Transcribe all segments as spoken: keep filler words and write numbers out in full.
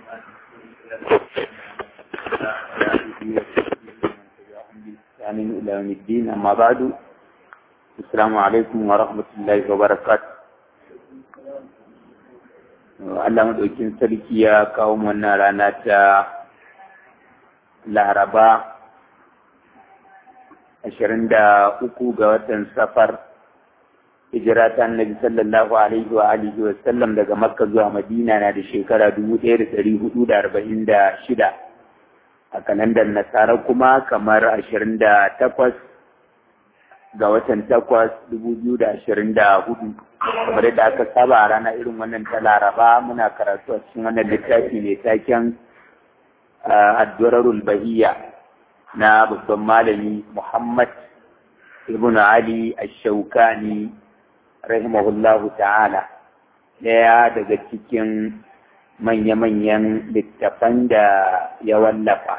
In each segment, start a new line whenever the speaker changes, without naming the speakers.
آمين إلى يوم الدين. أما بعد، السلام عليكم ورحمة الله وبركاته. Allah maɗaukin sarki ya kawo wannan rana ta Laraba ashirin da uku ga watan Safar, hijira ta Annabi sallallahu alaihi wa alihi wa sallam daga Makka zuwa Madina na da shekara dubu ɗaya da ɗari hudu da arba'in da shida. A kalandar Nasara kuma kamar ashirin da takwas ga watan takwas dubu biyu da ashirin da hudu. Kamar yadda aka saba a rana irin wannan ta Laraba muna karatu a cikin wannan littafi mai taken Ad-Durarul Bahiyya na babban malami Muhammad ibn Ali Ash-Shawkani rahimahullahu ta'ala, ɗaya daga cikin manya-manyan littafan da ya wallafa.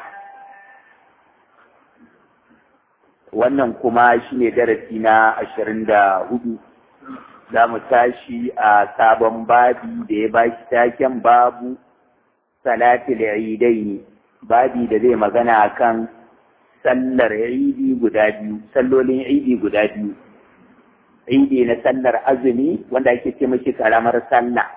Wannan kuma shi ne darasi na ashirin da hudu. Za mu tashi a sabon babi da ya ba shi taken babu salatul idaini, babi da zai magana akan sallar idi guda biyu, sallolin idi guda biyu. Idi na sallar azumi wanda ake ce mashi karamar sallah.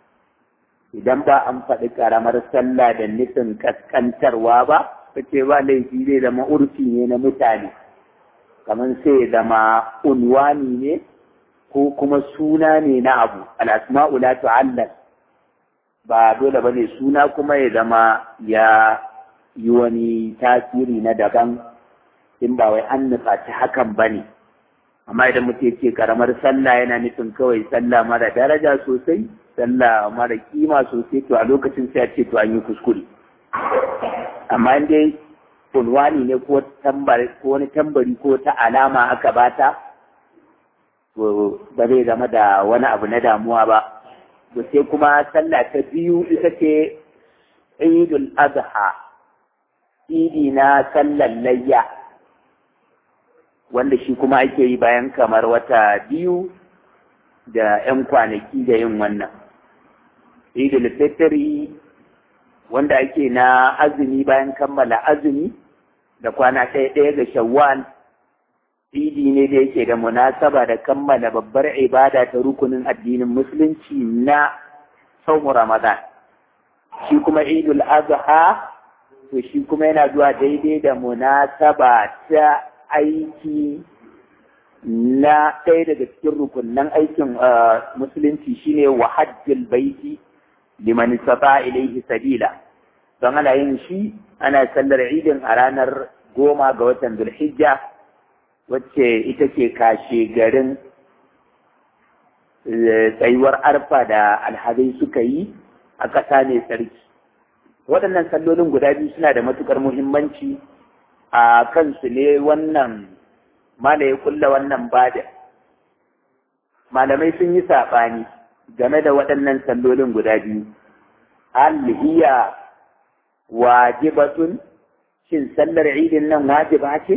Idan ba an faɗi karamar sallah da nufin kaskantarwa ba, kace ba laifi zai zama urfi ne na mutane, kamar sai zama unwani ne ko kuma suna ne na abu. Al-asma'u la tu'allal, ba dole bane suna kuma ya zama ya yi wani tasiri na daban in ba wai an nufaci hakan bane. Amma idan mutum yake karamar sallah yana nufin kawai sallah mara daraja sosai, sallah mara kima sosai, to a lokacin sai a ce to an yi kuskure. Amma in dai unwani ne ko tambari ko wani tambari ko ta alama aka bata, to ba zai zama da wani abu na damuwa ba. To sai kuma sallah ta biyu ita ce Eidul Adha, idi na sallar layya, wanda shi kuma ake yi bayan kamar wata biyu da ‘yan kwanaki da yin wannan. Idul Fitri wanda ake na azumi bayan kammala azumi da kwana ɗaya ɗaya ga Shawwal, idi ne da yake da munasaba da kammala babbar ibada ta rukunin addinin musulunci na saumu Ramadan. Shi kuma Idul Adha, to shi kuma yana zuwa daidai da munasaba ta aiki na ɗaya daga cikin rukunan aikin musulunci shine wa hajjil baiti liman istata ilayhi sabila. Don ana yin shi ana sallar idin a ranar goma ga watan Zulhijja, wacce ita ce kashe garin tsayuwar arfa da alhazai suka yi a ƙasa mai tsarki. Waɗannan sallolin guda biyu suna da matuƙar muhimmanci, a kansu ne wannan mala ya kulla wannan bada. Malamai sun yi saɓani game da waɗannan sallolin guda biyu. Hal hiya wajibatun, shin sallar idin nan wajiba ce?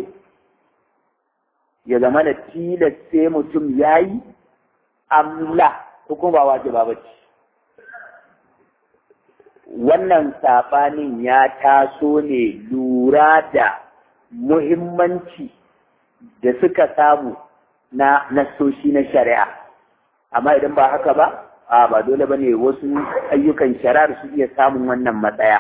Ya zama da tilas sai mutum ya yi amla ko kuma ba wajiba ba ce. Wannan saɓanin ya taso ne lura da muhimmanci da suka samu na nasoshi na shari'a. Amma idan ba haka ba, a ba dole ba ne wasu ayyukan shari'ar su iya samun wannan matsaya.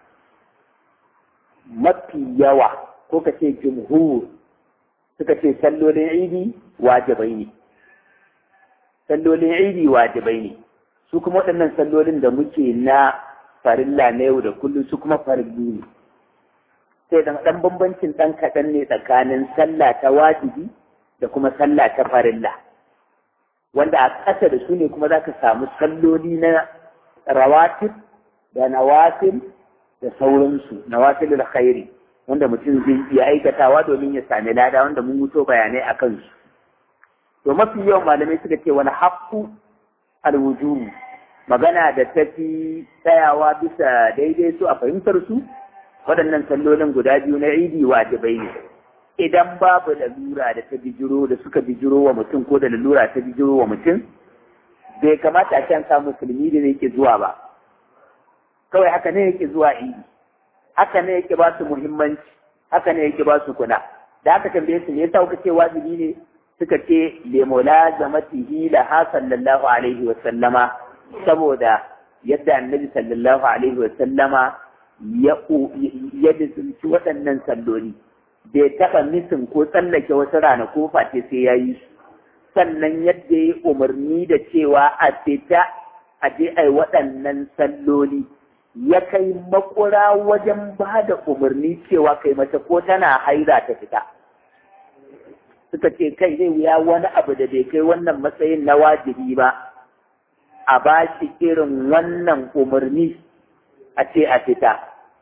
Mafi yawa ko ka ce jumhur suka ce sallolin idi wajibai ne. Sallolin idi wajibai ne. Su kuma waɗannan sallolin da muke na farilla na yau da kullum su kuma farilli ne. Sai dan ɗan bambancin ɗan kaɗan ne tsakanin sallah ta wajibi da kuma sallah ta farilla, wanda a ƙasa da su ne kuma za ka samu salloli na rawatib da nawafil da sauransu, nawafilul khairi, wanda mutum zai iya aikatawa domin ya sami lada, wanda mun mutu bayanai a kansu. To mafi yawan malamai suka ce wani haƙƙu alwujubu, magana da tafi tsayawa bisa daidai su a fahimtar su, waɗannan sallolin guda biyu na idi wajibai ne. Idan babu lalura da ta bijiro da suka bijiro wa mutum ko da lalura ta bijiro wa mutum, bai kamata a can samu musulmi da zai ke zuwa ba. kawai haka ne yake zuwa idi, haka ne yake ba su muhimmanci, haka ne yake ba su kula. Da aka tambaye su me yasa kuka ce wajibi ne, suka ce lemola zamatihi laha sallallahu alaihi wa sallama, saboda yadda annabi sallallahu alaihi wa sallama ya ya disinci waɗannan salloli, bai taɓa misin ko tsallake wasu ranaku face sai ya yi su. Sannan yadda ya umarni da cewa a fita a je a yi waɗannan salloli, ya kai makura wajen ba da umarni cewa kai mace ko tana haira ta fita. Suka ce kai zai wuya wani abu da bai kai wannan matsayin na wajibi ba, a ba shi irin wannan umarni a ce a fita.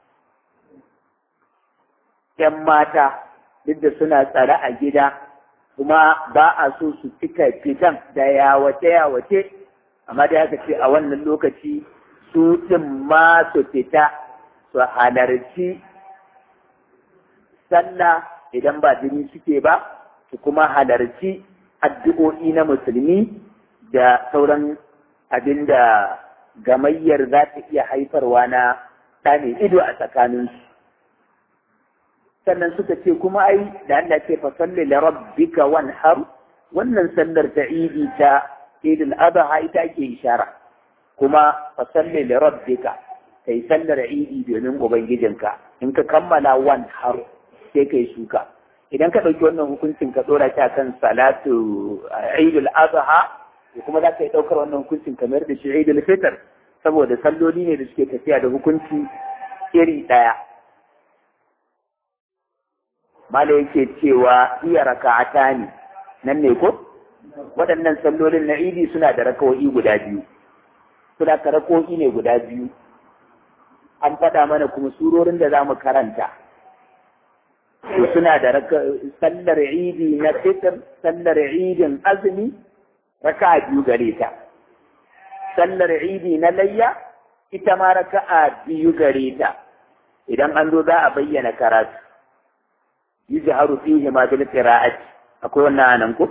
‘Yan mata duk da suna tsare a gida, kuma ba a so su cika fitan da yawace-yawace, amma da haka ce a wannan lokaci su ɗin ma su fita su halarci sallah idan ba jini suke ba, su kuma halarci addu'o'i na musulmi da sauran abin da gamayyar za ta iya haifarwa na ɗane ido a tsakaninsu. Sannan suka ce kuma ai da Allah ce fa salli li rabbika wanhar, wannan sallar ta idi ta idul adha ita ake ishara, kuma fa salli li rabbika kai sallar idi domin ubangijinka, in ka kammala wanhar sai kai shuka. Idan ka ɗauki wannan hukuncin ka ɗora shi akan salatu idul adha, kuma za ka yi ɗaukar wannan hukuncin kamar da shi idul fitr, saboda salloli ne da suke tafiya da hukunci iri ɗaya. Mala yake cewa iya raka'ata ne, nan ne ko? Waɗannan sallolin na idi suna da raka'o'i guda biyu, suna da raka'o'i ne guda biyu. An faɗa mana kuma surorin da za mu karanta. Suna da sallar idi na fitr, sallar idin azumi, raka'a biyu gare ta. Sallar idi na layya, ita ma raka'a biyu gare ta. Idan an zo za a bayyana karatu. yujharu fihi ma bil qira'ati, akwai wannan anan ko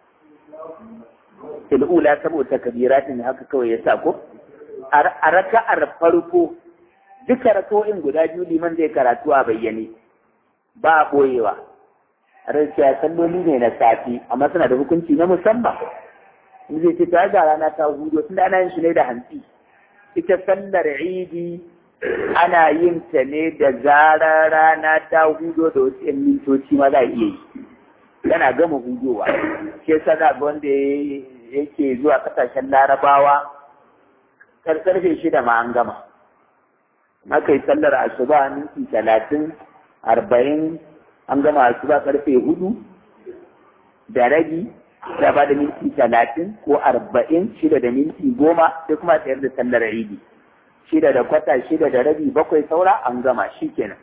fil ula saboda kabiratin haka kawai ya sa ko a raka'ar farko duka raka'o'in guda biyu liman zai karatu a bayyane ba boyewa. Rashiya salloli ne na safi amma suna da hukunci na musamman. In zai ce ta ga rana ta hudu tun da ana yin shi ne da hantsi. Ita sallar idi ana yin ta ne da zarar rana ta hudo da wasu ‘yan mintoci ma za a iya yi, yana gama hudowa. Shi yasa za ga wanda yake zuwa kasashen larabawa karfe shida ma an gama. Aka yi sallar asuba minti talatin arba'in an gama asuba karfe hudu da rabi da ba da minti talatin ko arba'in shida da minti goma sai kuma tsayar da sallar idi. Shida da kwata shida da rabi bakwai saura an gama shi kenan.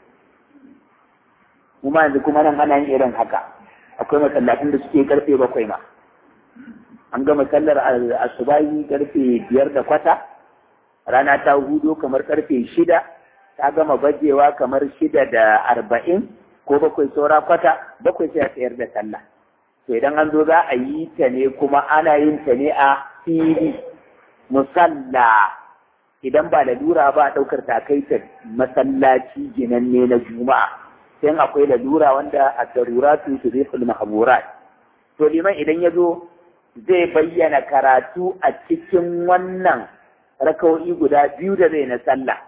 Kuma yanzu kuma nan ana yin irin haka, akwai masallatin da suke karfe bakwai ma. An gama sallar asubahi karfe biyar da kwata, rana ta hudo kamar karfe shida, ta gama bajewa kamar shida da arba'in ko bakwai saura kwata, bakwai sai a tsayar da sallah. To idan an zo za a yi ta ne kuma ana yin ta ne a fili musalla. Idan ba lalura ba a ɗaukar takaitar masallaci ginanne na juma'a, sai akwai lalura wanda a daruratu su zai fulma haburat. To liman idan ya zo zai bayyana karatu a cikin wannan raka'o'i guda biyu da zai na sallah.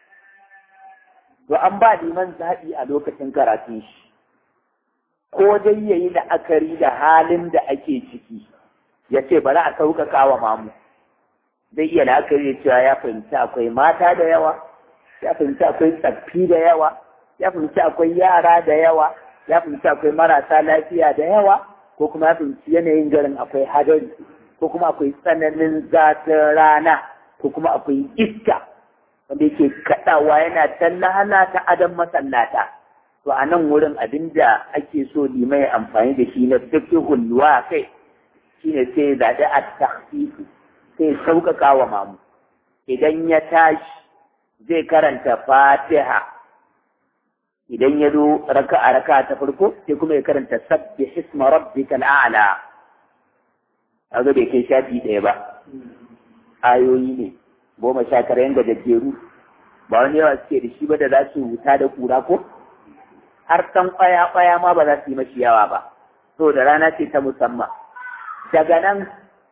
To an ba liman zaɓi a lokacin karatun shi, ko dai ya yi la'akari da halin da ake ciki, ya ce bari a sauƙaƙa wa mamu. Zai iya la'akari da cewa ya fahimci akwai mata da yawa, ya fahimci akwai tsaffi da yawa, ya fahimci akwai yara da yawa, ya fahimci akwai marasa lafiya da yawa, ko kuma ya fahimci yanayin garin akwai hadari, ko kuma akwai tsananin zafin rana, ko kuma akwai iska wanda yake kaɗawa yana tallala ta adam masallata. To a nan wurin abin da ake so limai amfani da shi na fiqhul waqi shine sai zaɗi at-takhfif, sai sauƙaƙa wa mamu. Idan ya tashi zai karanta Fatiha, idan ya zo raka'a raka'a ta farko sai kuma ya karanta sabbih isma rabbikal a'la. Kaga bai kai shafi ɗaya ba, ayoyi ne goma sha tara yan gajejjeru, ba wani yawa suke da shi ba da za su wuta da kura ko har ɗan ƙwaya-ƙwaya ma ba za su yi mashi yawa ba so da rana ce ta musamman daga nan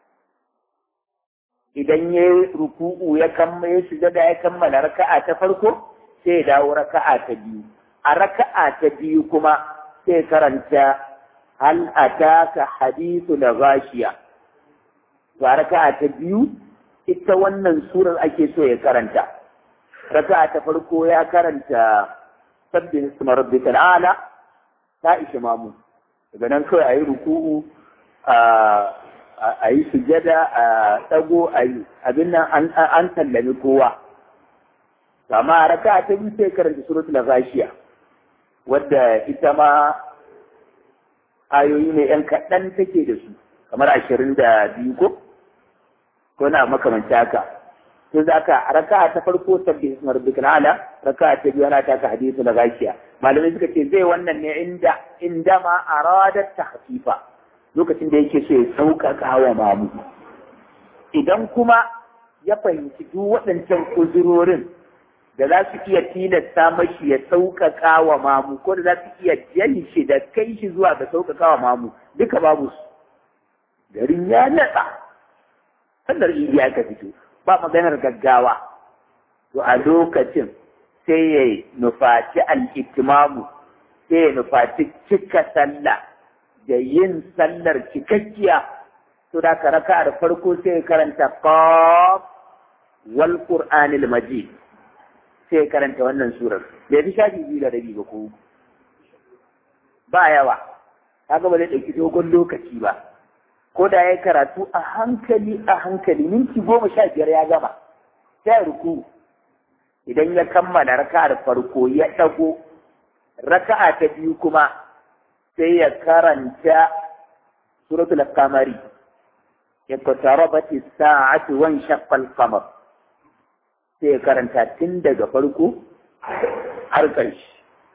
idan ya yi ruku'u ya kammala ya shiga da ya kammala raka'a ta farko sai ya dawo raka'a ta biyu a raka'a ta biyu kuma sai karanta hal ataka hadithu da gashiya ga raka'a ta biyu ita wannan surar ake so ya karanta raka'a ta farko ya karanta sabbin isma rabbikal a'la ta ishi mamu daga nan kawai ayi ruku'u a yi sujada a dago a yi abin nan an sallami kowa amma raka'a ta biyu sai karanta suratul ghashiya wadda ita ma ayoyi ne yan kaɗan take da su kamar ashirin da biyu ko ko na makamanci haka to za ka raka'a ta farko sabbin isma rabbikal a'la raka'a ta biyu ana taka hadithu da gashiya malamai suka ce zai wannan ne inda inda ma aradat tahfifa lokacin da yake so ya sauƙaƙa wa mamu idan kuma ya fahimci duk waɗancan uzurorin da za su iya tilasta mashi ya sauƙaƙa wa mamu ko da za su iya jan shi da kai shi zuwa ga sauƙaƙa wa mamu duka babu su garin ya natsa sallar idi aka fito ba maganar gaggawa to a lokacin sai ya nufaci al'itimamu sai ya nufaci cika sallah da yin sallar cikakkiya to da ka raka da farko sai ya karanta qaf wal qur'anil majid sai ya karanta wannan surar bai fi shafi biyu da rabi ba ko ba yawa kaga ba zai ɗauki dogon lokaci ba ko da ya karatu a hankali a hankali minti goma sha biyar ya gama sai ruku idan ya kammala raka'ar farko ya ɗago raka'a ta biyu kuma sai ya karanta suratul qamari ya qatarabati as-sa'atu wa inshaqqa al-qamar sai ya karanta tun daga farko har ƙarshe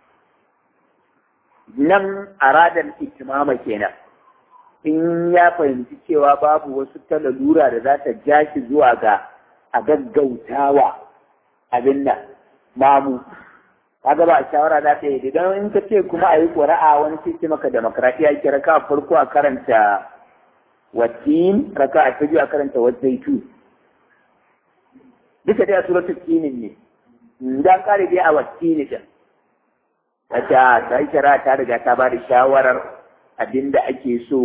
nan aradal itimama kenan in ya fahimci cewa babu wasu talalura da za ta ja shi zuwa ga a gaggautawa abin nan mamu kaga ba a shawara za ta yi idan in ka ce kuma a yi ƙuri'a wani ce maka demokratiya ke raka farko a karanta watin raka a ta biyu a karanta wazaitu duka dai a suratul tinin ne dan kare dai a watini din ta ta yi shara ta riga ta ba da shawarar abinda ake so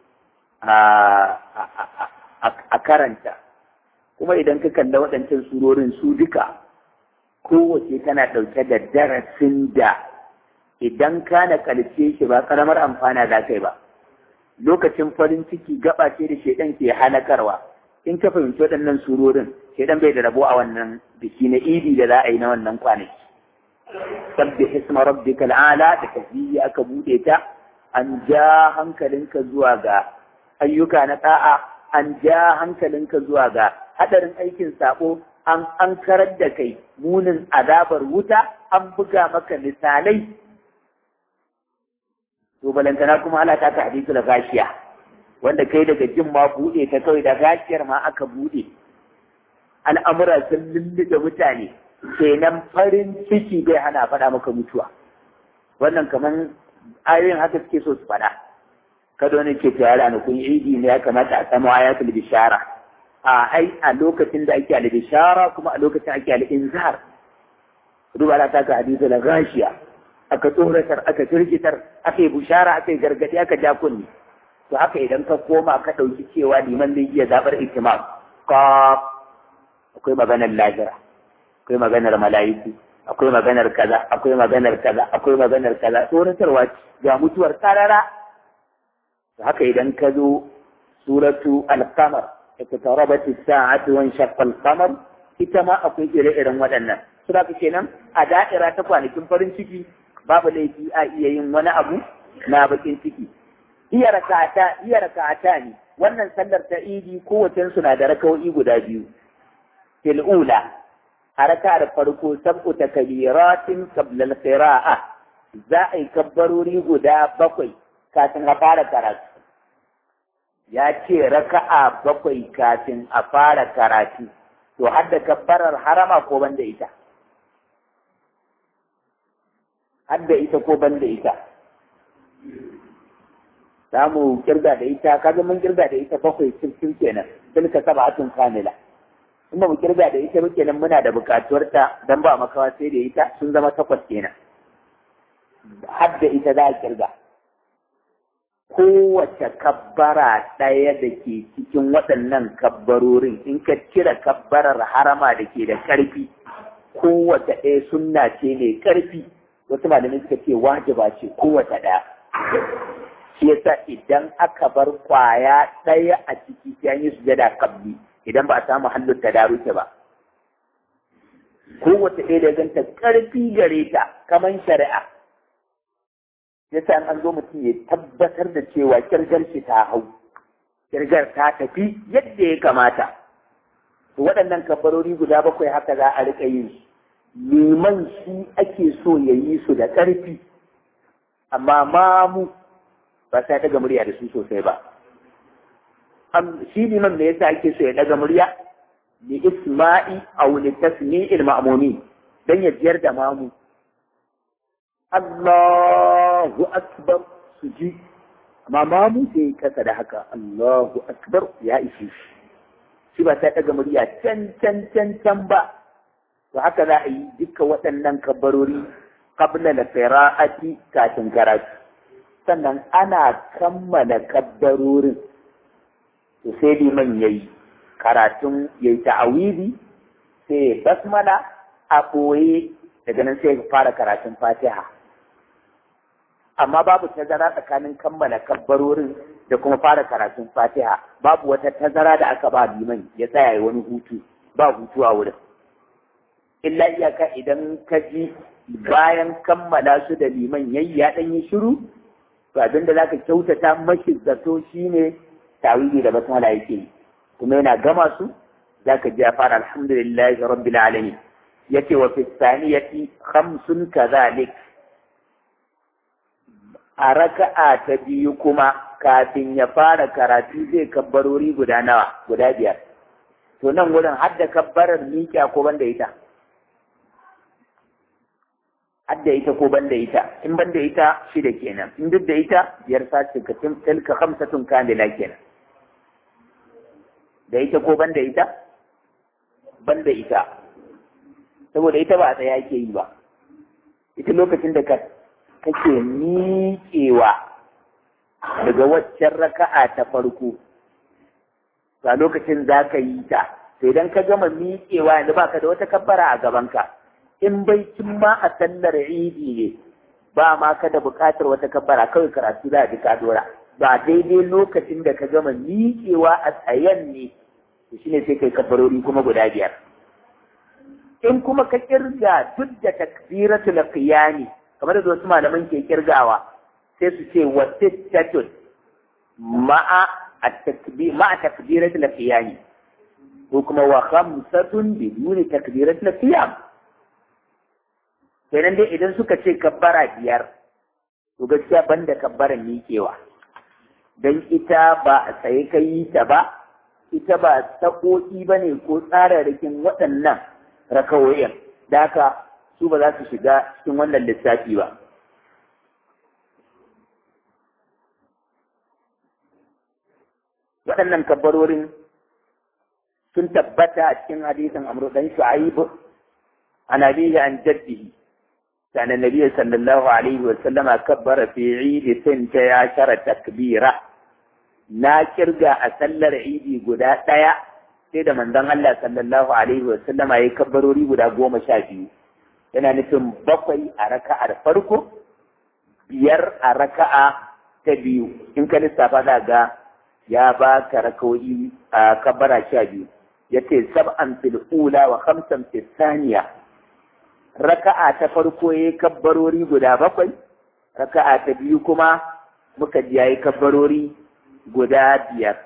a karanta kuma idan ka kalla waɗancan surorin su duka kowace tana ɗauke da darasin da idan ka na ƙarshe shi ba ƙaramar amfana za kai ba lokacin farin ciki gaba ce da shaidan ke halakarwa in ka fahimci waɗannan surorin shaidan bai da rabo a wannan biki na idi da za a yi na wannan kwanaki sabbih isma rabbikal a'la da tasbihi aka bude ta an ja hankalinka zuwa ga ayyuka na da'a an ja hankalinka zuwa ga hadarin aikin sabo an an karar da kai munin azabar wuta an buga maka misalai to balantana kuma Allah ta hadisi da gashiya wanda kai daga jin ma bude ta kawai da gashiyar ma aka bude al'amura sun lulluɗe mutane kenan farin ciki bai hana faɗa maka mutuwa wannan kaman ayoyin haka suke so su faɗa kada wani ke tayar a kun idi ne ya kamata a samu ayatul bishara a ai a lokacin da ake al bishara kuma a lokacin ake al inzar duba la ta ka hadisi da gashiya aka tsoratar aka firgitar aka yi bishara aka yi gargadi aka ja kunni to haka idan ka koma ka ɗauki cewa liman zai iya zaɓar ikimam ka akwai maganar lahira akwai maganar mala'iku akwai maganar kaza akwai maganar kaza akwai maganar kaza tsoratarwa ga mutuwar karara haka idan ka zo suratu al-qamar iqtarabat as-sa'atu wa inshaqqa al-qamar ita ma akwai ire-iren waɗannan sura kenan a da'ira ta kwanakin farin ciki babu laifi a iya yin wani abu na bakin ciki iya raka'ata iya raka'ata ne wannan sallar ta idi kowace suna da raka'o'i guda biyu fil ula a raka'ar farko sab'u takbiratin qabla al-qira'a za a yi kabbarori guda bakwai kafin a fara karatu ya ce raka'a bakwai kafin a fara karatu to har da kabbarar harama ko banda ita har da ita ko ban da ita za mu kirga da ita kaga mun kirga da ita bakwai cikin kenan tilka sab'atun kamila in ba mu kirga da ita ba kenan muna da bukatuwar ta dan ba makawa sai da ita sun zama takwas kenan har da ita za a kirga kowace kabbara ɗaya da ke cikin waɗannan kabbarorin in ka cire kabbarar harama da ke da ƙarfi kowace ɗaya sunna ce mai ƙarfi wasu malamai suka ce wajiba ce kowace ɗaya shi yasa idan aka bar kwaya ɗaya a ciki sai an yi sujada kabli idan ba a samu hannun ta daruke ba kowace ɗaya da ganta ƙarfi gare ta kamar shari'a yasa an zo mutum ya tabbatar da cewa kirgar shi ta hau kirgar ta tafi yadda ya kamata to waɗannan kabbarori guda bakwai haka za a riƙa yin su liman shi ake so ya yi su da ƙarfi amma mamu ba sai daga murya da su sosai ba shi liman me yasa ake so ya daga murya li isma'i aw li tasmi'il ma'mumin dan ya jiyar da mamu Allahu akbar su ji amma mamu sai kasa da haka Allahu akbar ya ishe shi shi ba sai daga murya can can can can ba to haka za a yi duka waɗannan kabbarori qabla al-qira'ati kafin karatu sannan ana kammala kabbarorin to sai liman yayi karatun yayi ta'awizi sai basmala a ɓoye daga nan sai fara karatun fatiha amma babu tazara tsakanin kammala kabbarorin da kuma fara karatun fatiha babu wata tazara da aka ba liman ya tsaya wani hutu ba hutu a wurin illa iyaka idan ka ji bayan kammala su da liman yayi ya dan yi shiru to abin da zaka kyautata mashi zato shine tawili da basmala yake kuma yana gama su zaka ji ya fara alhamdulillahi rabbil alamin yace wa fi thaniyati khamsun kadhalik a raka'a ta biyu kuma kafin ya fara karatu zai kabbarori guda nawa guda biyar to nan wurin hadda kabbarar miƙa ko banda ita hadda ita ko banda ita in banda ita shida kenan in duk da ita biyar sace ka tilka khamsatun kamila kenan da ita ko banda ita banda ita saboda ita ba a tsaya yake yi ba ita lokacin da ka kake miƙewa daga waccan raka'a ta farko a lokacin za ka yi ta to idan ka gama miƙewa yanzu baka da wata kabbara a gabanka in bai kin ma a sallar idi ne ba ma ka da buƙatar wata kabbara kawai karatu za a ji ka dora ba daidai lokacin da ka gama miƙewa a tsayen ne to shine sai kai kabbarori kuma guda biyar in kuma ka kirga duk da takbiratul qiyami kamar da wasu malaman ke kirgawa sai su ce wa sittatun ma'a at-takbir ma'a takbiratul qiyami ko kuma wa khamsatun biduni takbiratul qiyam kenan dai idan suka ce kabbara biyar to gaskiya banda kabbaran miƙewa dan ita ba a tsaye kai ta ba ita ba sakoki bane ko tsararrakin waɗannan rakawoyin da haka su ba za su shiga cikin wannan lissafi ba. Waɗannan kabbarorin sun tabbata a cikin hadisin Amru dan Shu'aib an abihi an jaddihi كان النبي صلى الله عليه وسلم كبر في عيد سنتي عشر تكبيرة ناكر جاء سلر عيدي قدا تيا سيدا من دان الله صلى الله عليه وسلم يكبروا لي قدا قوم شاجي yana nufin bakwai a raka'a da farko biyar a raka'a ta biyu in ka lissafa za ga ya ba ka raka'o'i a kabbara sha biyu ya ce sab'an fil ula wa khamsan fil thaniya raka'a ta farko yayi kabbarori guda bakwai raka'a ta biyu kuma muka ji yayi kabbarori guda biyar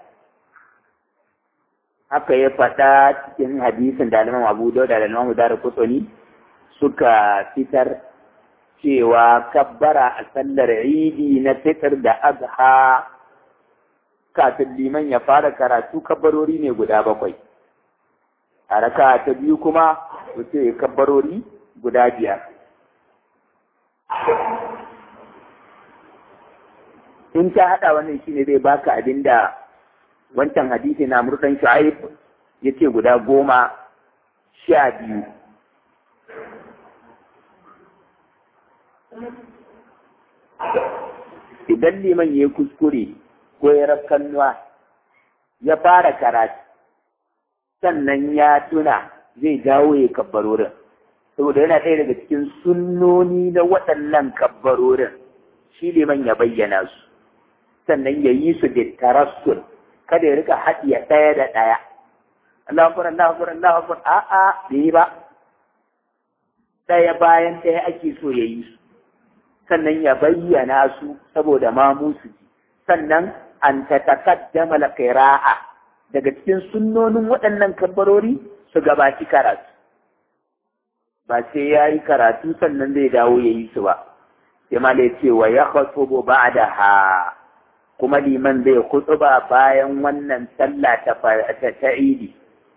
haka ya faɗa cikin hadisin da Imam Abu Dawud da Imam Darqutni suka fitar cewa kabbara a sallar idi na fitar da adha kafin liman ya fara karatu kabbarori ne guda bakwai a raka ta biyu kuma wuce kabbarori guda biyar in ka haɗa wannan shine zai baka abinda wancan hadisi na murdan shu'aib yace guda goma sha biyu. Idan liman ya kuskure ko ya rafkannuwa ya fara karatu sannan ya tuna zai dawo ya kabbarorin, saboda yana ɗaya daga cikin sunnoni na waɗannan kabbarorin shi liman ya bayyana su sannan ya yi su da tarassul, kada ya rika haɗiya ɗaya da ɗaya. Allahu akbar Allahu akbar Allahu akbar a'a bai ba, ɗaya bayan ɗaya ake so ya yi su sannan ya bayyana su saboda ma musu ji, sannan an ta taqaddama al-qira'a daga cikin sunnonin waɗannan kabbarori su gabaci karatu, ba sai ya yi karatu sannan zai dawo ya yi su ba. Sai ma da ce wa ya khutbu ba'daha, kuma liman zai khutba bayan wannan sallah ta ta idi,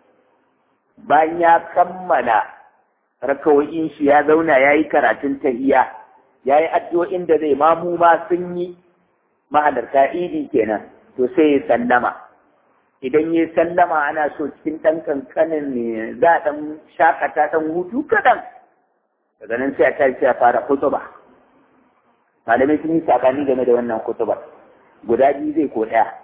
bayan ya kammala rakawoyin shi ya zauna ya yi karatun tahiyya, ya yi addu'o'in da zai mamu ma sun yi mahalarta idi kenan, to sai ya sallama. Idan ya sallama ana so cikin ɗan kankanin ne za a ɗan shakata ɗan hutu kaɗan, daga nan sai a tashi a fara kutuba. Malamai sun yi sakani game da wannan kutuba, guda biyu zai ko ɗaya.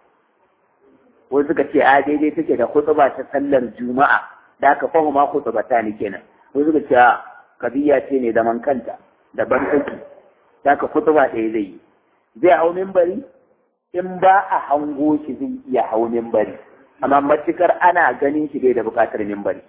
Wasu suka ce a daidai take da kutuba ta sallar juma'a, da aka fahimma kutuba ta ni kenan. Wasu suka ce a kabiya ce ne zaman kanta, daban take, da aka kutuba ɗaya zai yi. Zai hau mimbari, in ba a hango shi zai iya hau mimbari, amma matukar ana ganin shi bai da bukatar mimbari.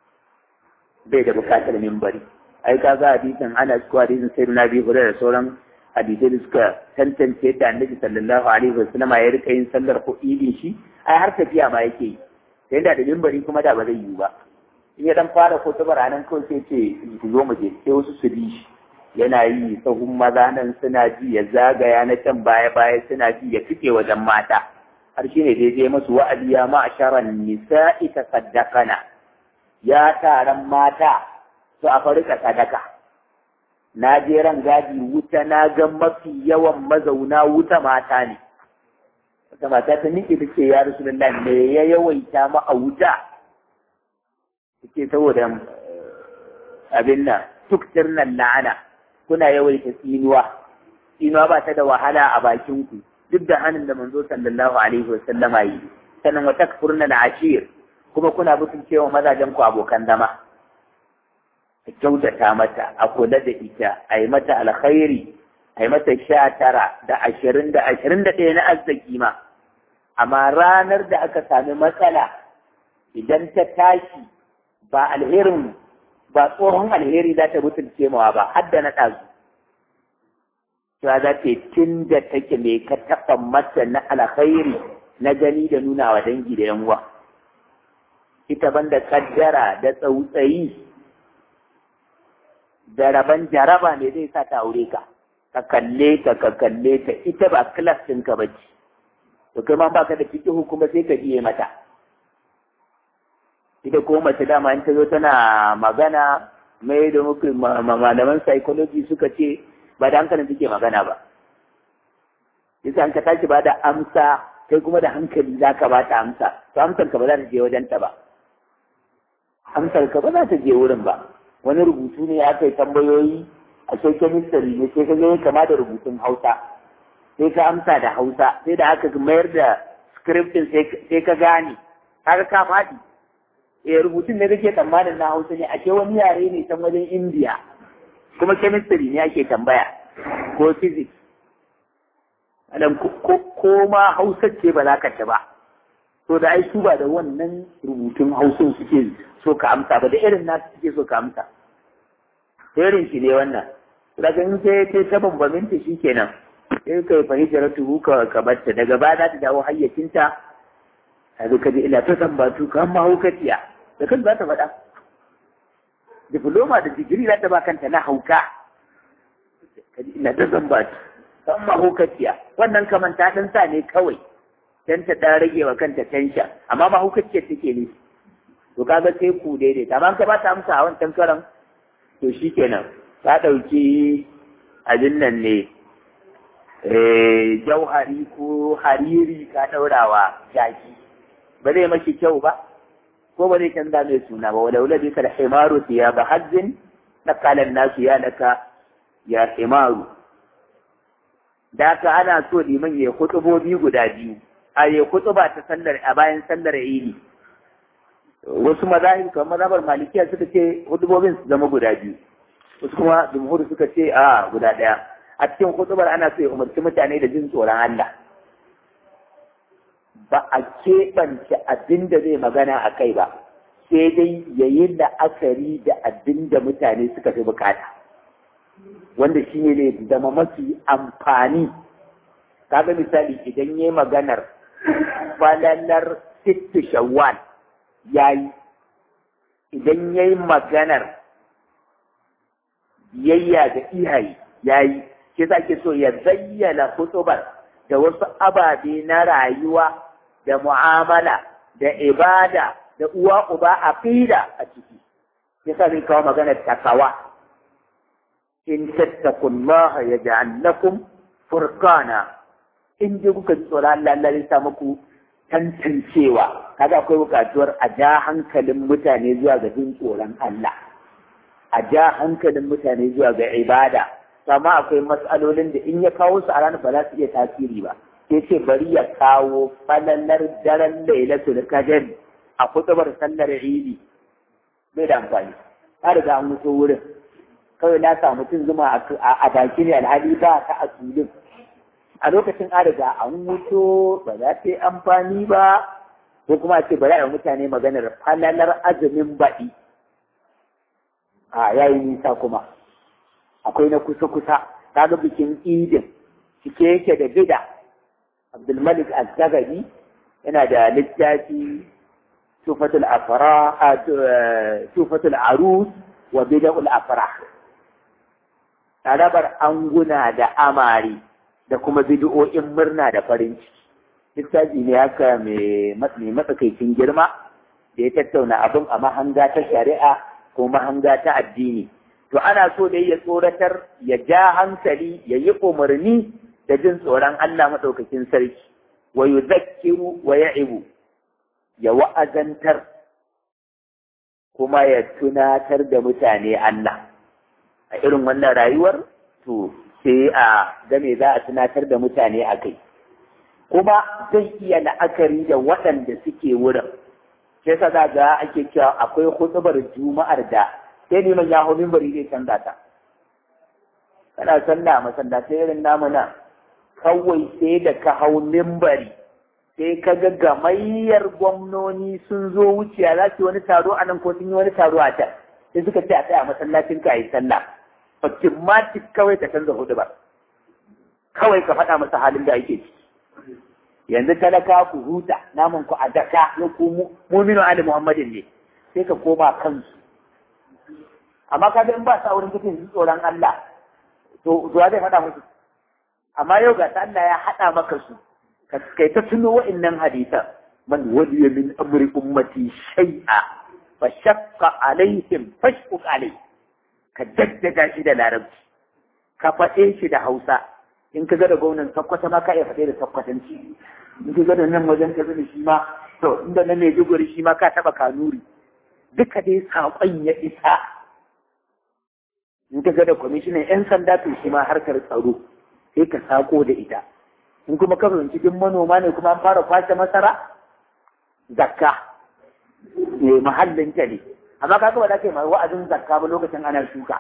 Bai da bukatar mimbari. Ai ka ga hadisin ana cikin hadisin sai na biyu da sauran hadisai da suka tantance da annabi sallallahu alaihi wasallam ya rika yin sallar ko idin shi, ai har tafiya ma yake yi. Sai da da mimbari kuma da ba zai yi ba. In ya dan fara ko ta baranan kawai sai ce ku zo mu je, sai wasu su bi shi. Yana yi sahun maza nan suna ji, ya zagaya na can baya-baya suna ji, ya cike wajen mata har shi ne daidai masu wa'adi ya ma'asharan nisa'i ta saddakana, ya taron mata su a farika sadaka. Na je ran gadi wuta na ga mafi yawan mazauna wuta mata ne. Wata mata ta nike ta ce ya Rasulullah me ya yawaita ma a wuta? Take saboda abin nan tuktir nan la'ana. Kuna yawaita tsinuwa, tsinuwa ba ta da wahala a bakinku, duk da hannun da manzo sallallahu alaihi wa sallama yi, sannan wa takfurna al-ashir, kuma kuna butun cewa mazajen ku abokan zama. A kyautata mata, a kula da ita, a yi mata alkhairi, a yi mata sha tara da ashirin da ashirin da ɗaya na arziki ma. Amma ranar da aka sami matsala, idan ta tashi ba alherin ba tsohon alheri za ta mutunce mawa ba, har da na ɗazu. Cewa za ta yi tun da take mai ka taɓa mata na alkhairi na gani da nuna wa dangi da yanwa. Ita banda kaddara da tsautsayi da raban jaraba ne zai sa ta aure ka, ka kalle ka ka kalle ta, ita ba kilas ɗinka ba ce. To kai ma baka da fikihu kuma sai ka biye mata. Ita ko mace dama in ta zo tana magana mai da muku malaman psychology suka ce ba da hankalin take magana ba. Yasa an ka tashi ba da amsa kai kuma da hankali za ka ba ta amsa, to amsar ka ba za ta je wajen ta ba. Amsar ka ba za ta je wurin ba. Wani rubutu ne aka yi tambayoyi a social mystery ne sai ka ga kama da rubutun Hausa. Sai ka amsa da Hausa, sai da aka mayar da scriptin sai ka gane, kaga ka faɗi. Eh rubutun ne kake tsammanin na Hausa ne, ake wani yare ne can wajen India, kuma chemistry ne ake tambaya ko physics. Alam ko ko ma Hausa ce ba za ka ci ba. To da ai su ba da wannan rubutun Hausan suke so ka amsa ba, da irin nasu suke so ka amsa. Irin shi ne wannan. Daga in sai ta ta bambamin ta shikenan. Sai kai fahimtar tuhu ka ka batta, daga baya za ta dawo hayyacinta. A zo ka ji ina ta tambatu kan mahaukaciya. Da kan za ta faɗa. Diploma da digiri za ta ba kanta na hauka. Kaji ina ta zambatu. Kan mahaukaciya. Wannan kaman ta ɗan sa ne kawai. Dan ta ɗan rage wa kanta tension. Amma mahaukaciyar take ne. To kaga sai ku daidaita. Amma ka ba ta amsa a wancan karan. To shi kenan. Ta ɗauki abin nan ne jauhari ko hariri ka ɗaurawa jaki ba zai maki kyau ba ko ba zai canza mai suna ba wadda wula bisa da himaru ya ba hajjin na kalan nasu ya naka ya himaru da haka ana so liman ya kutubobi guda biyu a ya kutuba ta sallar a bayan sallar idi wasu mazahib kamar mazhabar malikiya suka ce hudubobin su zama guda biyu wasu kuma jumhur suka ce a guda ɗaya a cikin hutubar ana so ya umarci mutane da jin tsoron Allah ba a keɓance abin da zai magana a kai ba sai dai ya yi la'akari da abin da mutane suka fi bukata wanda shi ne zama mafi amfani kaga misali idan ya yi maganar falalar sittu shawwal ya yi idan ya yi maganar biyayya da iyaye ya yi shi sa ke so ya zayyana hutubar da wasu ababe na rayuwa da mu'amala da ibada da uwa uba aqida a ciki yasa zai kawo maganar takawa in tattaqullaha yaj'al lakum furqana in ji kuka ji tsoron Allah Allah zai sa muku tantancewa kaga akwai bukatuwar a ja hankalin mutane zuwa ga jin tsoron Allah a ja hankalin mutane zuwa ga ibada amma akwai matsalolin da in ya kawo su a ranar ba za su iya tasiri ba sai ce bari ya kawo falalar daren lailatul qadr a kutubar sallar idi bai da amfani ta riga an mutu wurin kawai na samu mutum zuma a baki ne alhali ba ta a tulun a lokacin an riga an mutu ba za ta yi amfani ba ko kuma a ce bari a mutane maganar falalar azumin baɗi a yayi nisa kuma akwai na kusa-kusa kaga bikin idin cike yake da bida abdulmalik al-zagari yana da littafi tufatul afra tufatul arus wa bida'ul afra tarabar anguna da amari da kuma bid'o'in murna da farin ciki littafi ne haka mai matsakaicin girma da ya tattauna abin a mahanga ta shari'a ko mahanga ta addini to ana so da ya tsoratar ya ja hankali ya yi umarni da jin tsoron Allah maɗaukakin sarki wa yuzakkiru wa ya'ibu ya wa'azantar kuma ya tunatar da mutane Allah a irin wannan rayuwar to sai a game za a tunatar da mutane a kai kuma zai iya la'akari da waɗanda suke wurin sai sa za ga ake cewa akwai hutubar juma'ar da sai neman ya hau mimbari zai canza ta kana sallah masallatai irin namu nan kawai sai da ka hau mimbari sai ka ga gamayyar gwamnoni sun zo wuciya za su yi wani taro a nan ko sun yi wani taro a can sai suka ce a tsaya masallacin ka yi sallah automatic kawai ka canza hudu ba kawai ka faɗa masa halin da ake ciki yanzu talaka ku huta naman ku a daka ya ku mu'minu ali muhammadin ne sai ka koma kansu amma ka in ba sa wurin kafin tsoron Allah to zuwa zai faɗa musu amma yau ga Allah ya haɗa maka su kai ta tuno wa'annan hadisan man waliya min amri ummati shay'a fa shaqqa alaihim fashquq alayhi ka daddaga shi da larabci ka faɗe shi da Hausa in ka ga da gwamnan Sokoto ma ka iya faɗe da Sokotanci in ka ga da nan wajen ka zama shi ma to inda na Maiduguri shi ma ka taɓa Kanuri duka dai saƙon ya isa in ka ga da kwamishinan 'yan sanda to shi ma harkar tsaro sai ka sako da ita in kuma ka fahimci duk manoma ne kuma an fara kwashe masara zakka ne mahallin ta ne amma ka ba da kai mai wa'azin zakka ba lokacin ana shuka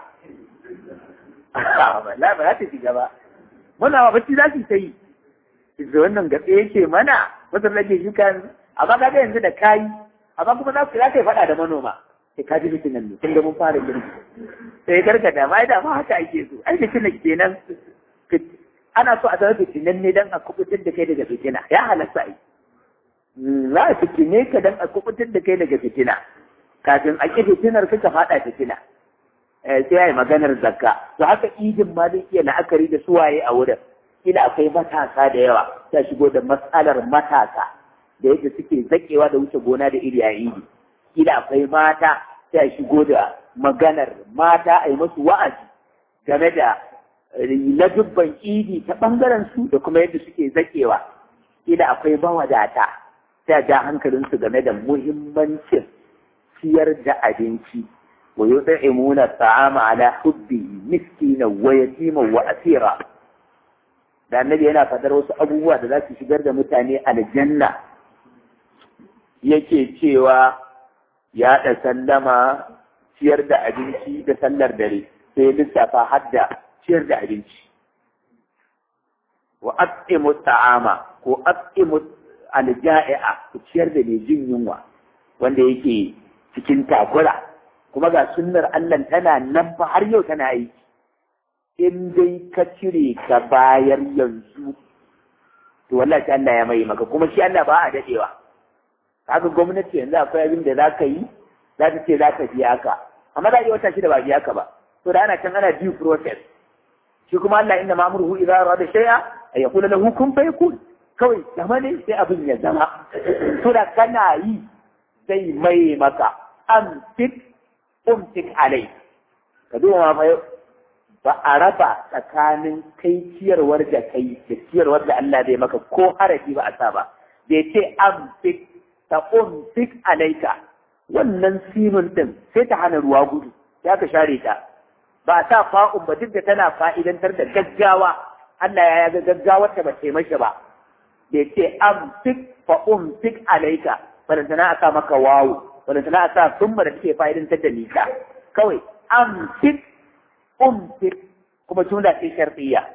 ba la ba ta shiga ba muna ba bacci za su ta yi da wannan gatse yake mana masallaci shuka amma ka ga yanzu da kayi amma kuma za ku za ka yi faɗa da manoma sai ka ji fitinan ne tunda mun fara girki sai gargada ma da ma haka ake so ai fitinan kenan ana so a zama fitinan ne don a kubutar da kai daga fitina ya halatta ai za a fitine ka don a kubutar da kai daga fitina kafin a ƙi fitinar ka faɗa fitina sai ya yi maganar zakka to haka idin ma zai iya la'akari da suwaye a wurin kila akwai matasa da yawa ta shigo da matsalar matasa da yadda suke zakewa da wuce gona da iri a idi kila akwai mata ta shigo da maganar mata a yi musu wa'azi game da ladubban idi ta ɓangaren su da kuma yadda suke zakewa. Ila akwai bawadata ta ja hankalinsu game da muhimmancin ciyar da abinci wa yut'imuna ta'ama ala hubbihi miskinan wa yatiman wa asira. Da annabi yana fadar wasu abubuwa da za su shigar da mutane aljanna, yake cewa ya da sallama, ciyar da abinci da sallar dare, sai lissafa hadda ciyar da abinci. Wa at'imu ta'ama ko at'imu alja'i'a, ku ciyar da mai jin yunwa wanda yake cikin takura, kuma ga sunnar Allah tana nan fa har yau tana aiki. In dai ka cire ka bayar yanzu, to wallahi Allah ya mai maka, kuma shi Allah ba a dadewa. Kaga gwamnati yanzu akwai abin da za ka yi, za ta ce za ka biya ka, amma za a yi wata shida ba biya ka ba. To da ana can ana due process. Shi kuma Allah inda ma'amurhu idza arada shay'a ay yaqulu lahu kun fayakun. Kawai zama ne sai abin ya zama. To da kana yi zai mai maka amtik umtik alai. Ka duba ma fa ba a raba tsakanin kai ciyarwar da kai da ciyarwar da Allah zai maka ko harafi ba a sa ba. Bai ce amtik ta umtik alaika. Wannan sinun din sai ta hana ruwa gudu, ya ka share ta. Ba a sa fa'un ba duk da tana fa'idantar da gaggawa. Allah ya ga gaggawar ta ba ce mashi ba. Bai ce amtik fa umtik alaika. Balantana a sa maka wawu, balantana a sa summa da take fa'idantar da nisa. Kawai amtik umtik kuma jumla ce shartiyya.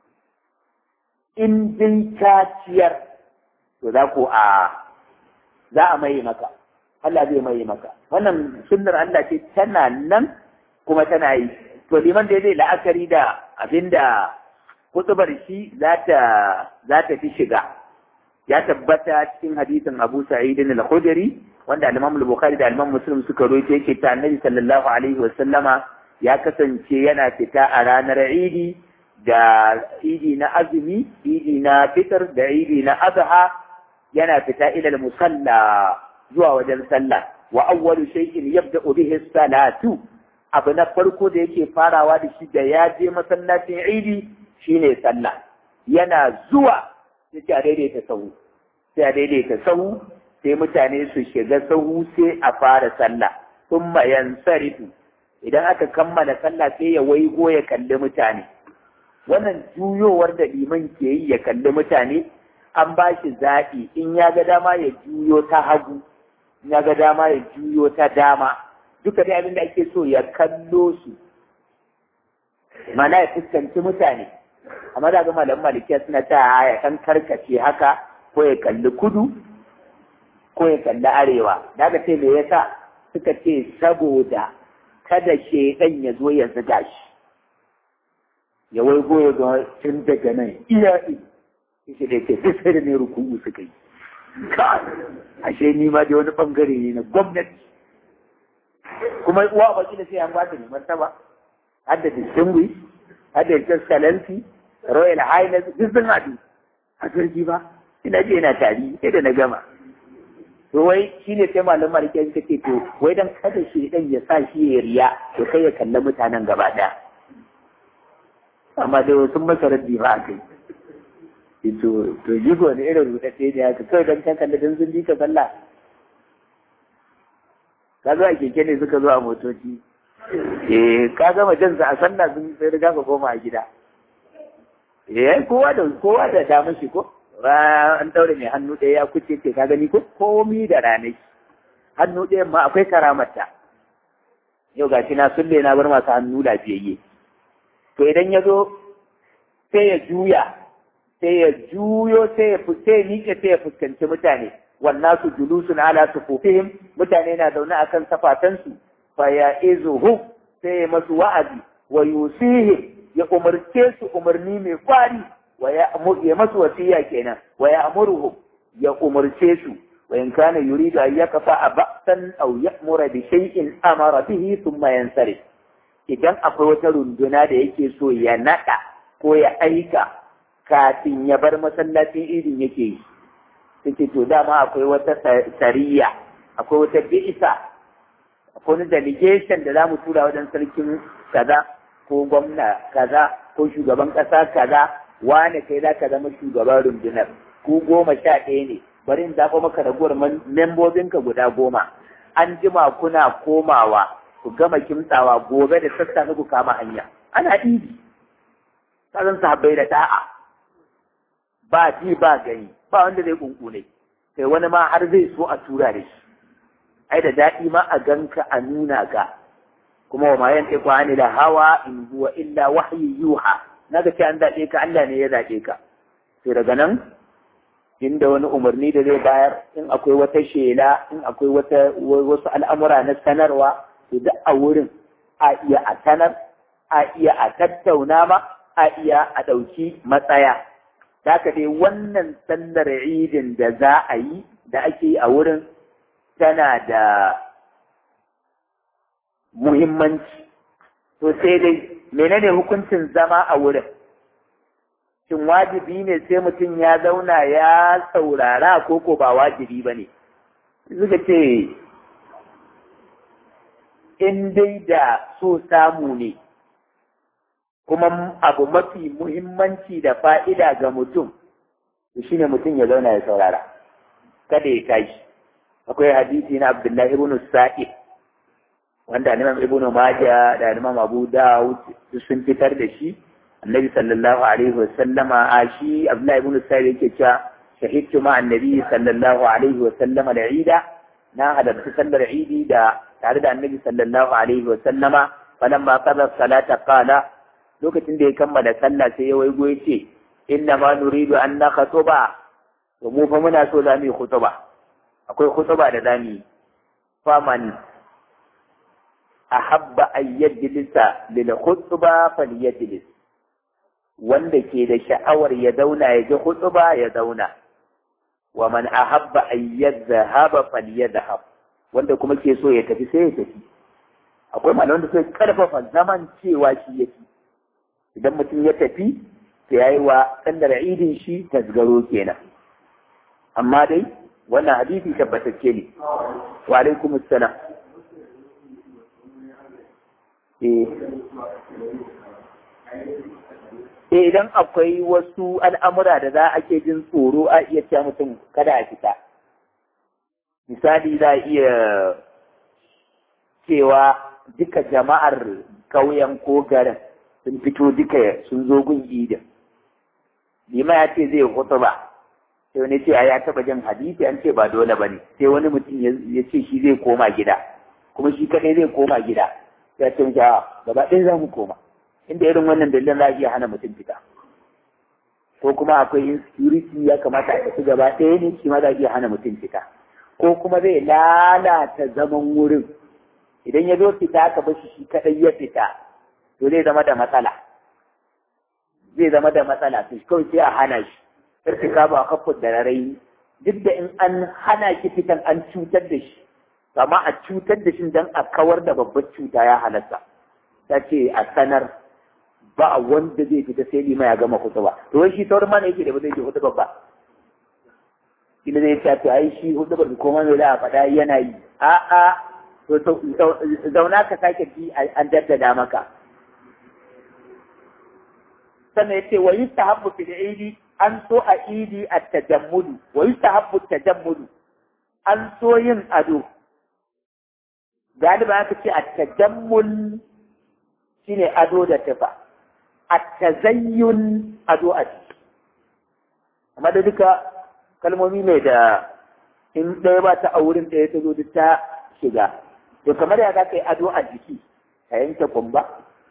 In dai ka ciyar, to za ku a za a mai maka. Allah zai mai maka. Wannan sunnar Allah ce tana nan kuma tana yi. To liman da zai la'akari da abinda kutubar shi za ta fi shiga. Ya tabbata cikin hadisin Abu Sa'id al-Khudri wanda al-Imam al-Bukhari da al-Imam Muslim suka rawaito yake ta Annabi sallallahu alaihi wa sallama ya kasance yana fita a ranar Idi da Idi na azumi, Idi na fitr da Idi na adha, yana fita ila al-musalla zuwa wajen sallah. Wa awwalu shay'in yabda'u bihi as-salatu, abu na farko da yake farawa da shi da ya je masallacin Idi shine sallah. Yana zuwa sai a daidaita sahu, sai a daidaita sahu, sai mutane su shiga sahu sai a fara sallah. Thumma yansarifu, idan aka kammala sallah sai ya waigo ya kalli mutane. Wannan juyowar da liman ke yi ya kalli mutane an ba shi zaɓi, in ya ga dama ya juyo ta hagu, in ya ga dama ya juyo ta dama, duka dai abin da ake so ya kallo su, mana ya fuskanci mutane. Amma da ga malaman malikiya suna ta ya kan karkace haka, ko ya kalli kudu ko ya kalli arewa. Da ga ce me yasa suka ce saboda kada shedan ya zo ya zuga shi, ya waigo ya zo tun daga nan iya shi da ke sai da ne ruku'u suka yi. Ashe ni ma da wani bangare ne na gwamnati, kuma uwa baki da sai an ba ta ne martaba, har da distinguish, har da excellency, royal highness, duk sun haɗu a sarki ba. Ina je ina tari sai da na gama. To wai shi ne sai malam maliki suka ce to wai dan kada shi dan ya sa shi ya riya, to kai ya kalla mutanen gaba ɗaya. Amma dai sun masa raddi ba a kai. To to jigo ne irin rudadde ne haka, kawai dan kan kalli dan sun ka sallah. Ka zo a keke ne suka zo a motoci. Eh ka gama jansa a sallah sun sai riga ka koma a gida. Eh kowa da kowa da damar shi ko an daure mai hannu ɗaya ya kuce ce ka gani ko komi da ranai hannu ɗaya ma akwai karamarta. Yau ga shi na sulle na bar masu hannu lafiyayye. To idan ya zo sai ya juya sai ya juyo sai ya sai ya miƙe sai ya fuskanci mutane. Wannan su julusun ala sufufihim, mutane na zaune akan safatansu. Fa ya izuhu sai ya masu wa'azi wa yusihim, ya umarce su umarni mai kwari, wa ya masu wasiya kenan, wa ya amuruhu ya umarce su, wa in kana yuridu an yakafa ba'san aw ya'mura bi shay'in amara bihi thumma yansarif. Idan akwai wata runduna da yake so ya nada ko ya aika kafin ya bar masallacin idin yake yi, take to dama akwai wata sariya, akwai wata bi'isa, akwai wani delegation da za mu tura wajen sarkin kaza ko gwamna kaza ko shugaban ƙasa kaza wane kai za ka zama shugaban rundunar ku goma sha ɗaya ne bari in zaɓo maka ragowar membobinka guda goma an jima kuna komawa ku gama kimtsawa gobe da sassafe ku kama hanya ana idi kazan sahabbai da da'a ba ji ba gani ba wanda zai kunkune kai wani ma har zai so a tura da shi ai da daɗi ma a ganka a nuna ka kuma wa mayan ɗaiƙwa ani da hawa in huwa illa wahyi yuha naga ce an zaɓe ka Allah ne ya zaɓe ka sai daga nan inda wani umarni da zai bayar in akwai wata shela in akwai wata wasu al'amura na sanarwa to duk a wurin a iya a sanar a iya a tattauna ma a iya a ɗauki matsaya haka dai wannan sallar idin da za a yi da ake yi a wurin tana da muhimmanci to sai dai menene hukuncin zama a wurin shin wajibi ne sai mutum ya zauna ya saurara ko ko ba wajibi ba ne suka ce in dai da so samu ne kuma abu mafi muhimmanci da fa'ida ga mutum shi ne mutum ya zauna ya saurara kada ya tashi akwai hadisi na Abdullahi ibn Sa'id wanda Imam Ibn Majah da Imam Abu Dawud sun fitar da shi Annabi sallallahu alaihi wa sallama a shi Abdullahi ibn Sa'id yake cewa shahidtu ma annabi sallallahu alaihi wa sallama da Ida na halarci sallar Idi da tare da Annabi sallallahu alaihi wa sallama falamma qada salata qala lokacin da ya kammala sallah sai ya waigo ya ce inna ma nuridu an nakhutuba to mu fa muna so za mu yi khutuba akwai khutuba da za mu yi faman ahabba an yajlisa lil khutba falyajlis wanda ke da sha'awar ya zauna ya ji khutba ya zauna wa man ahabba an yadhhaba falyadhhab wanda kuma ke so ya tafi sai ya tafi akwai malaman da suka karfafa zaman cewa shi yake idan mutum ya tafi to yayi wa sallar idin shi tasgaro kenan amma dai wannan hadisi tabbatacce ne wa alaikum assalam eh idan akwai wasu al'amura da za a ke jin tsoro a iya cewa mutum kada a fita misali za a iya cewa duka jama'ar ƙauyen ko garin sun fito duka sun zo gun idin lima ya ce zai hutu ba sai wani ce ya taba jin hadisi an ce ba dole ba ne sai wani mutum ya ce shi zai koma gida kuma shi kadai zai koma gida ya ce muke gaba ɗaya za mu koma inda irin wannan dalilin za a iya hana mutum fita ko kuma akwai insecurity ya kamata a tafi gaba ɗaya ne shi ma za a iya hana mutum fita ko kuma zai lalata zaman wurin idan ya zo fita aka bashi shi kadai ya fita to zai zama da matsala zai zama da matsala to kawai sai a hana shi irtika ba kafin da rarai duk da in an hana shi fitan an cutar da shi amma a cutar da shi don a kawar da babbar cuta ya halatta ta ce a sanar ba wanda zai fita sai lima ya gama hutuba to wai shi sauran mana yake da ba zai je hutuba ba ina zai ce to ai shi hutuba ko ma da a faɗa yana yi a'a to zauna ka sake ji an daddada maka sannan ya ce wa yustahabbu fil idi an so a idi at-tajammudu wa yustahabbu at-tajammudu an so yin ado galiba aka ce at-tajammul shine ado da tufa at-tazayyun ado a ciki amma da duka kalmomi ne da in ɗaya ba ta a wurin ɗaya ta zo duk ta shiga to kamar ya za ka yi ado a jiki ka yanke kumba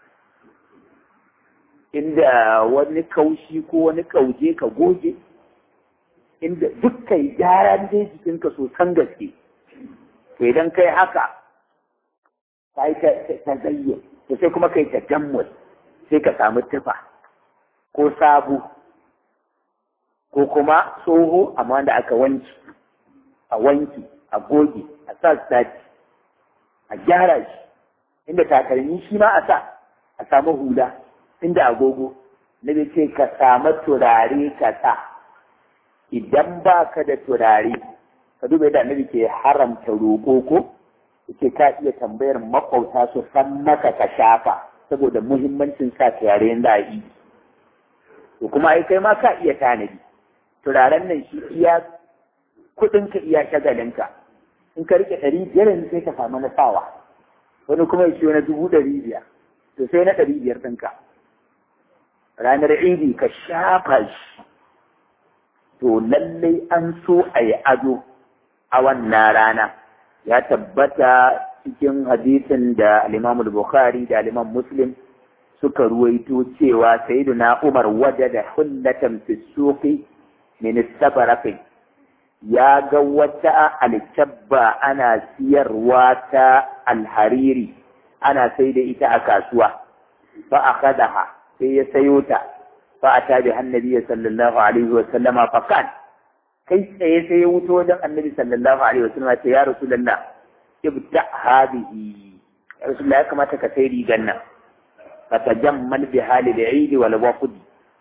inda wani kaushi ko wani kauje ka goge inda duk kai gyara dai jikinka sosan gaske to idan kai haka ka yi ta zayye to sai kuma kai ta jammul sai ka samu tufa ko sabu ko kuma tsoho amma wanda aka wanki a wanki a goge a sa stati a gyara shi inda takalmi shi ma a sa a samu hula inda agogo na bai ce ka samu turare ka sa idan ba ka da turare ka duba yadda annabi ke haramta roƙo ko yake ka iya tambayar makwauta su san maka ka shafa saboda muhimmancin sa turare da a yi to kuma ai kai ma ka iya tanadi turaren nan shi iya kuɗin ka iya shagalinka in ka rike ɗari biyar yanzu sai ka samu na sawa wani kuma ya ciyo na dubu ɗari biyar to sai na ɗari biyar ɗinka ranar idi ka shafa shi to lallai an so a yi ado a wannan rana ya tabbata cikin hadisin da al-Imam Bukhari da al-Imam Muslim suka ruwaito cewa sayyiduna Umar wajada hullatan fi suqi min istabaraqi ya ga wata alkabba ana siyarwa ta alhariri ana sai da ita a kasuwa fa akhadaha sai ya sayo ta fa ata bi annabi sallallahu alaihi wa sallama fa kan kai tsaye sai ya wuto wajen annabi sallallahu alaihi wa sallama ce ya rasulullah ibda hadhihi ya rasulullah ya kamata ka sai rigan nan fa tajammal bi hali al-eid wal wafd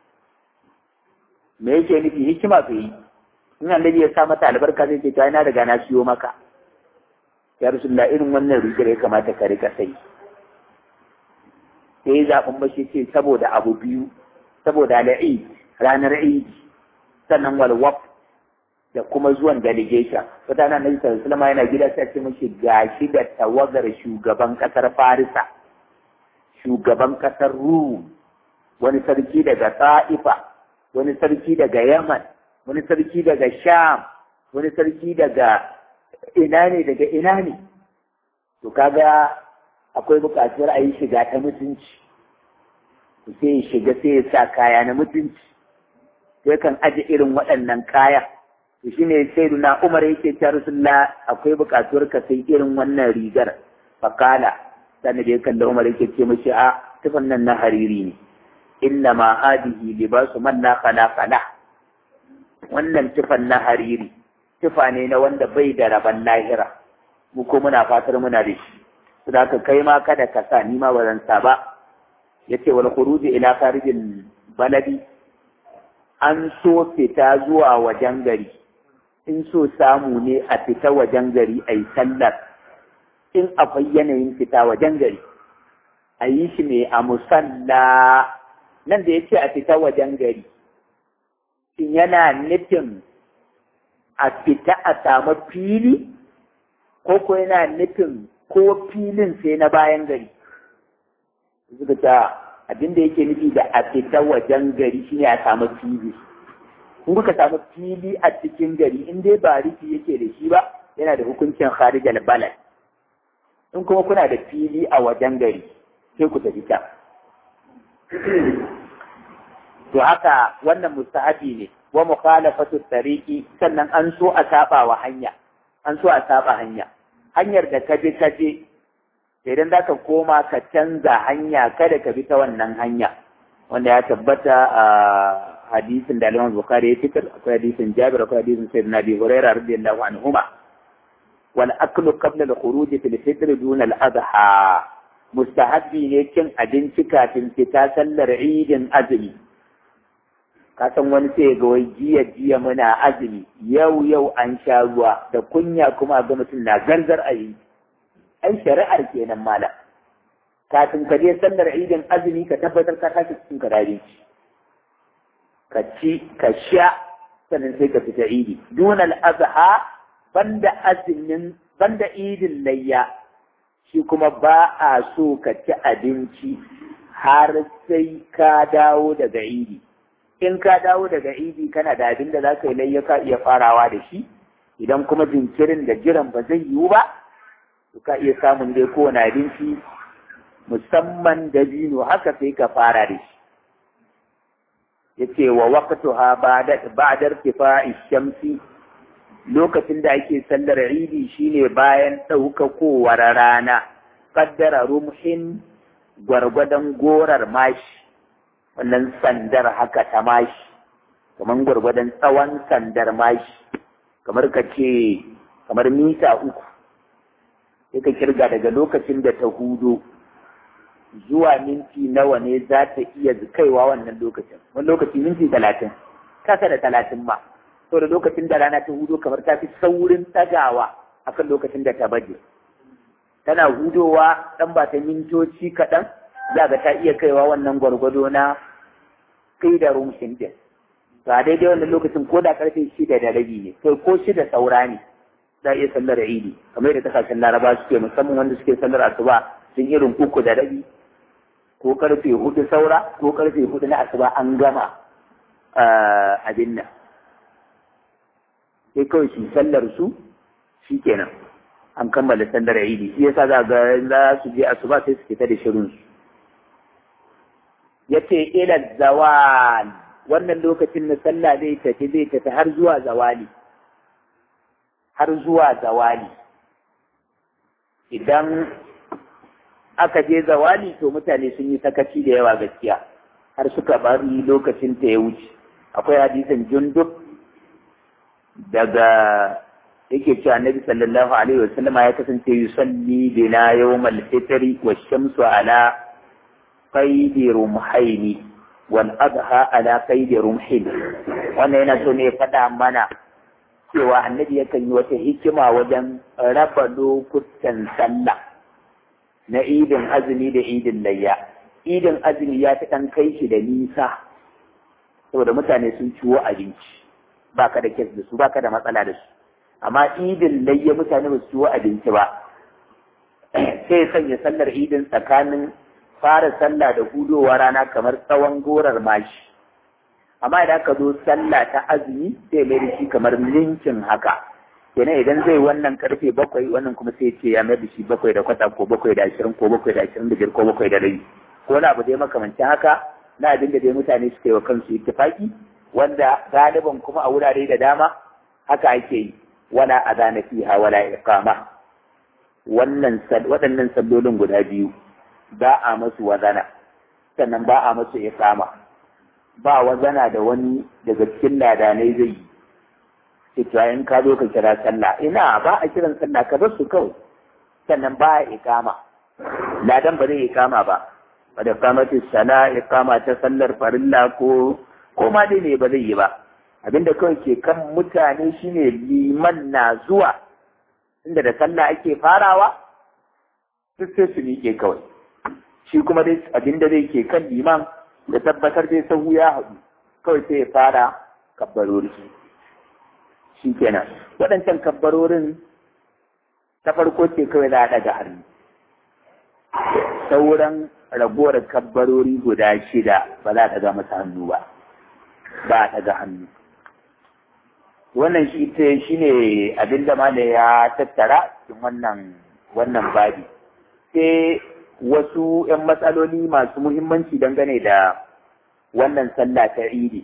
me yake nufi hikima fa yi in annabi ya sa mata albarka zai ce ta ina daga na siyo maka ya rasulullah irin wannan rigar ya kamata ka rika sai sai zaɓin bashi ce saboda abu biyu saboda al'id ranar eid sannan walwaf da kuma zuwan delegation wata nan nabi sallallahu alaihi wasallam yana gida sai ce mishi gashi da tawagar shugaban kasar Farisa shugaban kasar Rum wani sarki daga Ta'ifa wani sarki daga Yaman wani sarki daga Sham wani sarki daga ina ne daga ina ne to kaga akwai buƙatar a yi shiga ta mutunci sai ya shiga sai ya sa kaya na mutunci sai kan aje irin waɗannan kaya to shine sai na Umar yake ta Rasulullah akwai buƙatar ka sai irin wannan rigar fakala sannan da ya kalla Umar yake ce mashi a tufan nan na hariri ne inna ma hadihi libasu man la khalaqa la wannan tufan na hariri tufa ne na wanda bai da rabon lahira mu ko muna fatar muna da shi saboda ka kai ma kada ka sa ni ma ba zan sa ba yace wal khuruj ila kharijil baladi an so fita zuwa wajen gari in so samu ne a fita wajen gari ai sallar in akwai yanayin fita wajen gari a yi shi ne a musalla nan da yace a fita wajen gari shin yana nufin a fita a samu fili ko ko yana nufin ko filin sai na bayan gari suka ta abin da yake nufi da a fita wajen gari shine a samu fili in kuka samu fili a cikin gari in dai ba rufi yake da shi ba yana da hukuncin kharijal balad in kuma kuna da fili a wajen gari sai ku tafi ta to haka wannan mustahabi ne wa mukhalafatu tariqi sannan an so a saba wa hanya an so a saba hanya hanyar da ka bi ka je idan zaka koma ka canza hanya kada ka bi ta wannan hanya wanda ya tabbata a hadisin da Imam Bukhari ya fitar akwai hadisin Jabir akwai hadisin Sayyidina Abi Hurairah radiyallahu anhuma wal aklu qabla al khuruj fil fitr duna al adha mustahabbi ne cin abinci kafin fita sallar idin azumi ka san wani sai ga wai jiya jiya muna azumi yau yau an sha ruwa da kunya kuma ga mutum na garzar a yi ai shari'ar kenan mala kafin ka je sallar idin azumi ka tabbatar ka tashi cikin ka dare ka ci ka sha sannan sai ka fita idi dun al-azha banda azumin banda idin layya shi kuma ba a so ka ci abinci har sai ka dawo daga idi in ka dawo daga idi kana da abin da za ka yi layya ka iya farawa da shi idan kuma jinkirin da jiran ba zai yiwu ba to ka iya samun dai kowane abinci musamman dabino haka sai ka fara da shi yace wa waqtuha ba'da ba'da irtifa'i shamsi lokacin da ake sallar idi shine bayan ɗaukakowar rana qaddara rumhin gwargwadon gorar mashi wannan sandar haka ta mashi kamar gwargwadon tsawon sandar mashi kamar ka ce kamar mita uku sai ka kirga daga lokacin da ta hudo zuwa minti nawa ne za ta iya kaiwa wannan lokacin wani lokaci minti talatin kasa da talatin ma to da lokacin da rana ta hudo kamar ta fi saurin tagawa akan lokacin da ta baje tana hudowa dan ba ta mintoci kaɗan za ga ta iya kaiwa wannan gwargwado na kai da rumshin din. To a daidai wannan lokacin ko da karfe shida da rabi ne, kai ko shida saura ne, za a iya sallar idi, kamar yadda kasashen Laraba suke, musamman wanda suke sallar asuba sun irin uku da rabi, ko karfe hudu saura, ko karfe hudu na asuba an gama abin nan. Sai kawai su sallar su shi kenan an kammala sallar idi. Shi yasa za ga za su je asuba sai su fita da shirin su. Yace ila zawal, wannan lokacin na sallah zai tafi zai tafi har zuwa zawali, har zuwa zawali. Idan aka je zawali to mutane sun yi sakaci da yawa gaskiya, har suka bari lokacin ta ya wuce. Akwai hadisin Jundub daga yake cewa Annabi sallallahu alaihi wasallam ya kasance yusalli bina yawmal fitri wa shamsu ala qaidi rumhaini wal adha ala qaidi rumhin. Wannan yana so ne faɗa mana cewa Annabi yakan yi wata hikima wajen raba lokutan sallah na idin azumi da idin layya. Idin azumi ya fi ɗan kai shi da nisa saboda mutane sun ciwo abinci, baka da kes da su, baka da matsala da su. Amma idin layya mutane ba su ciwo abinci ba, sai sanya sallar idin tsakanin fara sallah da hudowa rana kamar tsawon gorar mashi. Amma idan ka zo sallah ta azumi sai mai da shi kamar linkin haka. Kenan idan zai wannan karfe bakwai, wannan kuma sai ce ya mai da shi bakwai da kwata ko bakwai da ashirin ko bakwai da ashirin da biyar ko bakwai da rabi. Ko wani abu dai makamancin haka na abin da dai mutane suka yi wa kansu ittifaki, wanda galiban kuma a wurare da dama haka ake yi. Wala azana fiha wala iqama. Wannan waɗannan sallolin guda biyu ba a masu wazana, sannan ba a masu iqama. Ba wazana da wani daga cikin ladanai zai yi. Ita in ka zo ka kira sallah, ina ba a kiran sallah ka bar su kawai. Sannan ba a iqama. Ladan ba zai iqama ba. Wadda kamatin sana iqama ta sallar farilla ko ko ma dai ne ba zai yi ba. Abinda kawai ke kan mutane shine liman na zuwa inda da sallah ake farawa duk sai su miƙe kawai. Shi kuma dai abinda zai ke kan liman da tabbatar dai sahu ya haɗu kawai sai ya fara kabbarori. Shi kenan waɗancan kabbarorin ta farko ce kawai za a ɗaga hannu. Sauran ragowar kabbarori guda shida ba za a ɗaga masa hannu ba, ba a ɗaga hannu. Wannan shi ita shi ne abin da mala ya tattara cikin wannan wannan babi. Sai wasu ‘yan matsaloli masu muhimmanci dangane da wannan sallah ta idi.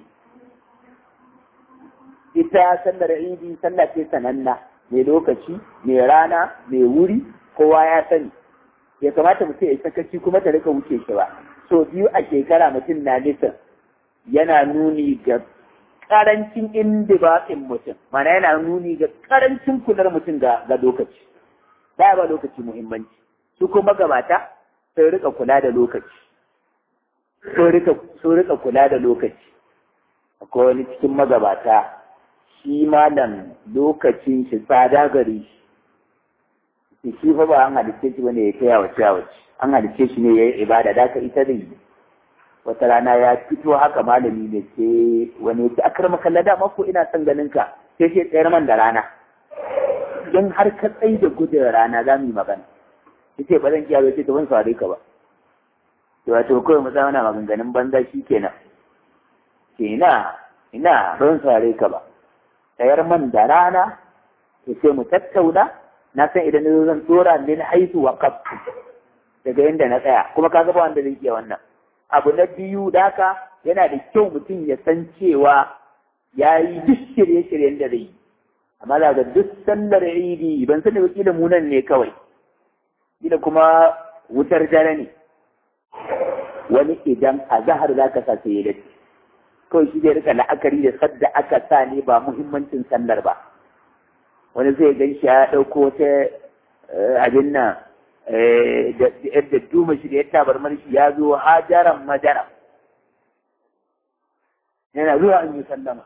Ita sallar idi sallah ce sananna, mai lokaci, mai rana, mai wuri, kowa ya sani. Ya kamata mutum ya sakaci kuma ta rika wuce shi ba. So biyu a shekara mutum na nisa yana nuni ga karancin indibaɗin mutum, mana yana nuni ga karancin kular mutum ga lokaci. Ba ba lokaci muhimmanci. Su kuma gabata sai rika kula da lokaci. Sun rika kula da lokaci. Akwai wani cikin magabata shi malam lokacin shi tsada gare shi. Shi fa ba an halitta shi bane ya ta yawace yawace. An halitta shi ne ya yi ibada, da ka ita zai yi. Wata rana ya fito haka malami ne sai wani ya akar makalla dama ko ina son ganin ka sai sai tsayar man da rana. In har ka tsaye da gudun rana za mu yi magana. Ya ce ba zan kiyaye sai ta wani saurare ka ba. To wato kawai mu zama na maganganun banza shi kenan. Ke ina ina ba zan saurare ka ba. Tsayar man da rana ya ce mu tattauna, na san idan zan tsora min haitu wa kaftu daga yadda na tsaya, kuma ka gaba wanda zai iya wannan. Abu na biyu daka yana da kyau mutum ya san cewa ya yi duk shirye-shiryen da zai yi. Amma daga duk sallar idi ban sani ba kila munan ne kawai, kila kuma wutar dare ne. Wani idan a zahar za ka sa sai ya dace, kawai shi zai rika la'akari da sadda aka sa ne ba muhimmancin sallar ba. Wani zai gan shi ya ɗauko wata abin nan da duma shi da ya tabarmar shi ya zo hajaran majara, yana zuwa an yi sallama.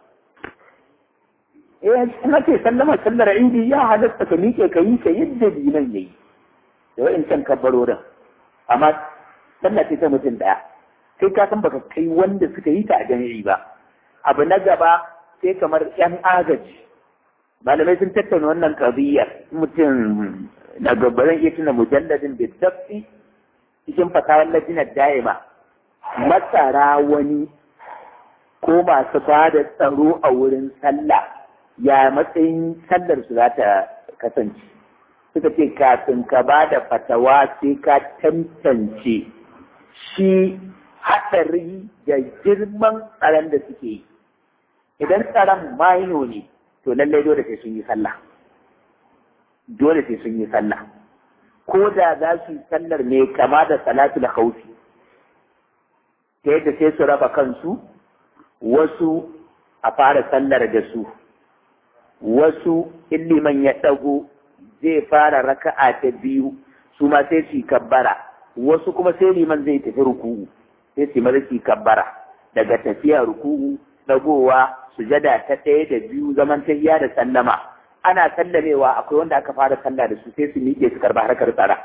Eh, ina ce sallama sallar idi ya halatta ka miƙe ka yi ka yadda liman ya yi da wa'incan kabbarorin. Amma sallah ce ta mutum ɗaya kai ka san baka kai wanda suka yi ta a jami'i ba. Abu na gaba sai kamar yan agaji malamai sun tattauna wannan qadiyar mutum na gaba zan iya tuna mujalladin da dafi cikin fatawar lajinar da'ima masara wani ko masu ba da tsaro a wurin sallah ya matsayin sallar su za ta kasance. Suka ce kafin ka ba da fatawa sai ka tantance shi haɗari da girman tsaron da suke yi. Idan tsaron mayo ne to lallai dole sai sun yi sallah. Dole sai sun yi sallah. Ko da za su yi sallar ne kama da salatul khawfi ta yadda sai su raba kansu wasu a fara sallar da su, wasu in liman ya ɗago zai fara raka'a ta biyu su ma sai su yi kabbara, wasu kuma sai liman zai tafi ruku'u sai su maza su yi kabbara daga tafiya ruku'u ɗagowa sujada ta ɗaya da biyu zaman tahiya da sallama. Ana sallamewa akwai wanda aka fara sallah da su sai su miƙe su karɓa harkar tsara.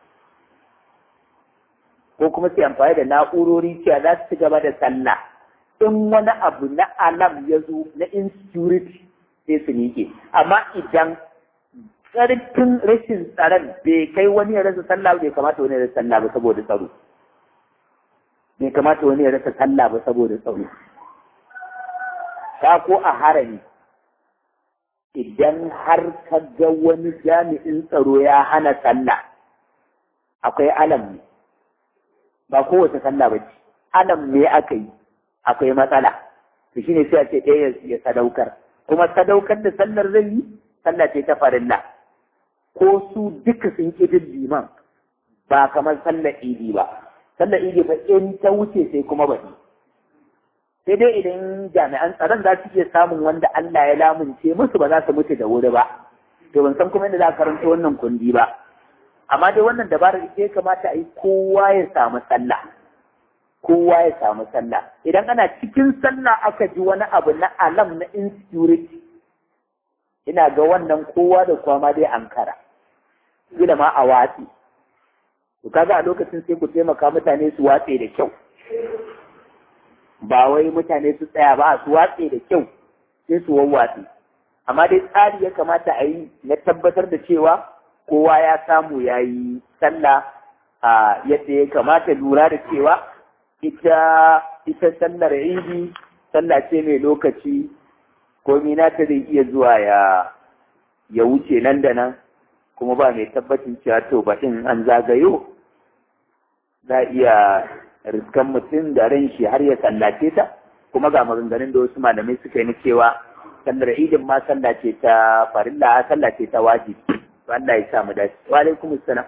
Ko kuma su amfani da na'urori cewa za su ci gaba da sallah. In wani abu na alam ya zo na insecurity sai su miƙe. Amma idan ƙarfin rashin tsaron bai kai wani ya rasa sallah bai kamata wani ya rasa sallah ba saboda tsaro. Bai kamata wani ya rasa sallah ba saboda tsaro. Ta ko a harami idan har ka ga wani jami'in tsaro ya hana sallah akwai alam ne. Ba kowace sallah ba ce. Alam ne aka yi. Akwai matsala, to shine sai a ce ɗaya ya sadaukar, kuma sadaukar da sallar zai yi sallah ce ta farilla, ko su duka sun ƙi liman ba kamar sallar idi ba. Sallar idi ba in ta wuce sai kuma baɗi. Sai dai idan jami'an tsaron za su iya samun wanda Allah ya lamunce musu ba za su mutu da wuri ba, to ban san kuma inda za a karanta wannan kundi ba. Amma dai wannan dabarar ita ya kamata a yi kowa ya samu sallah. kowa ya samu sallah. Idan ana cikin sallah aka ji wani abu na alam na insecurity, ina ga wannan kowa da kowa ma dai ankara, gida ma a watsi. To kaga a lokacin sai ku taimaka mutane su watse da kyau. Ba wai mutane su tsaya ba su watse da kyau sai su wawwatse. Amma dai tsari ya kamata a yi na tabbatar da cewa kowa ya samu ya yi sallah a yadda ya kamata, lura da cewa ita ita sallar idi sallah ce mai lokaci, komi na ta zai iya zuwa ya ya wuce nan da nan, kuma ba mai tabbacin cewa to ba in an zagayo za iya riskan mutum da ran shi har ya sallace ta. Kuma ga maganganun da wasu malamai suka yi na cewa sallar idin ma sallah ce ta farilla, sallah ce ta wajibi. Allah ya sa mu dace. Wa alaikum assalam.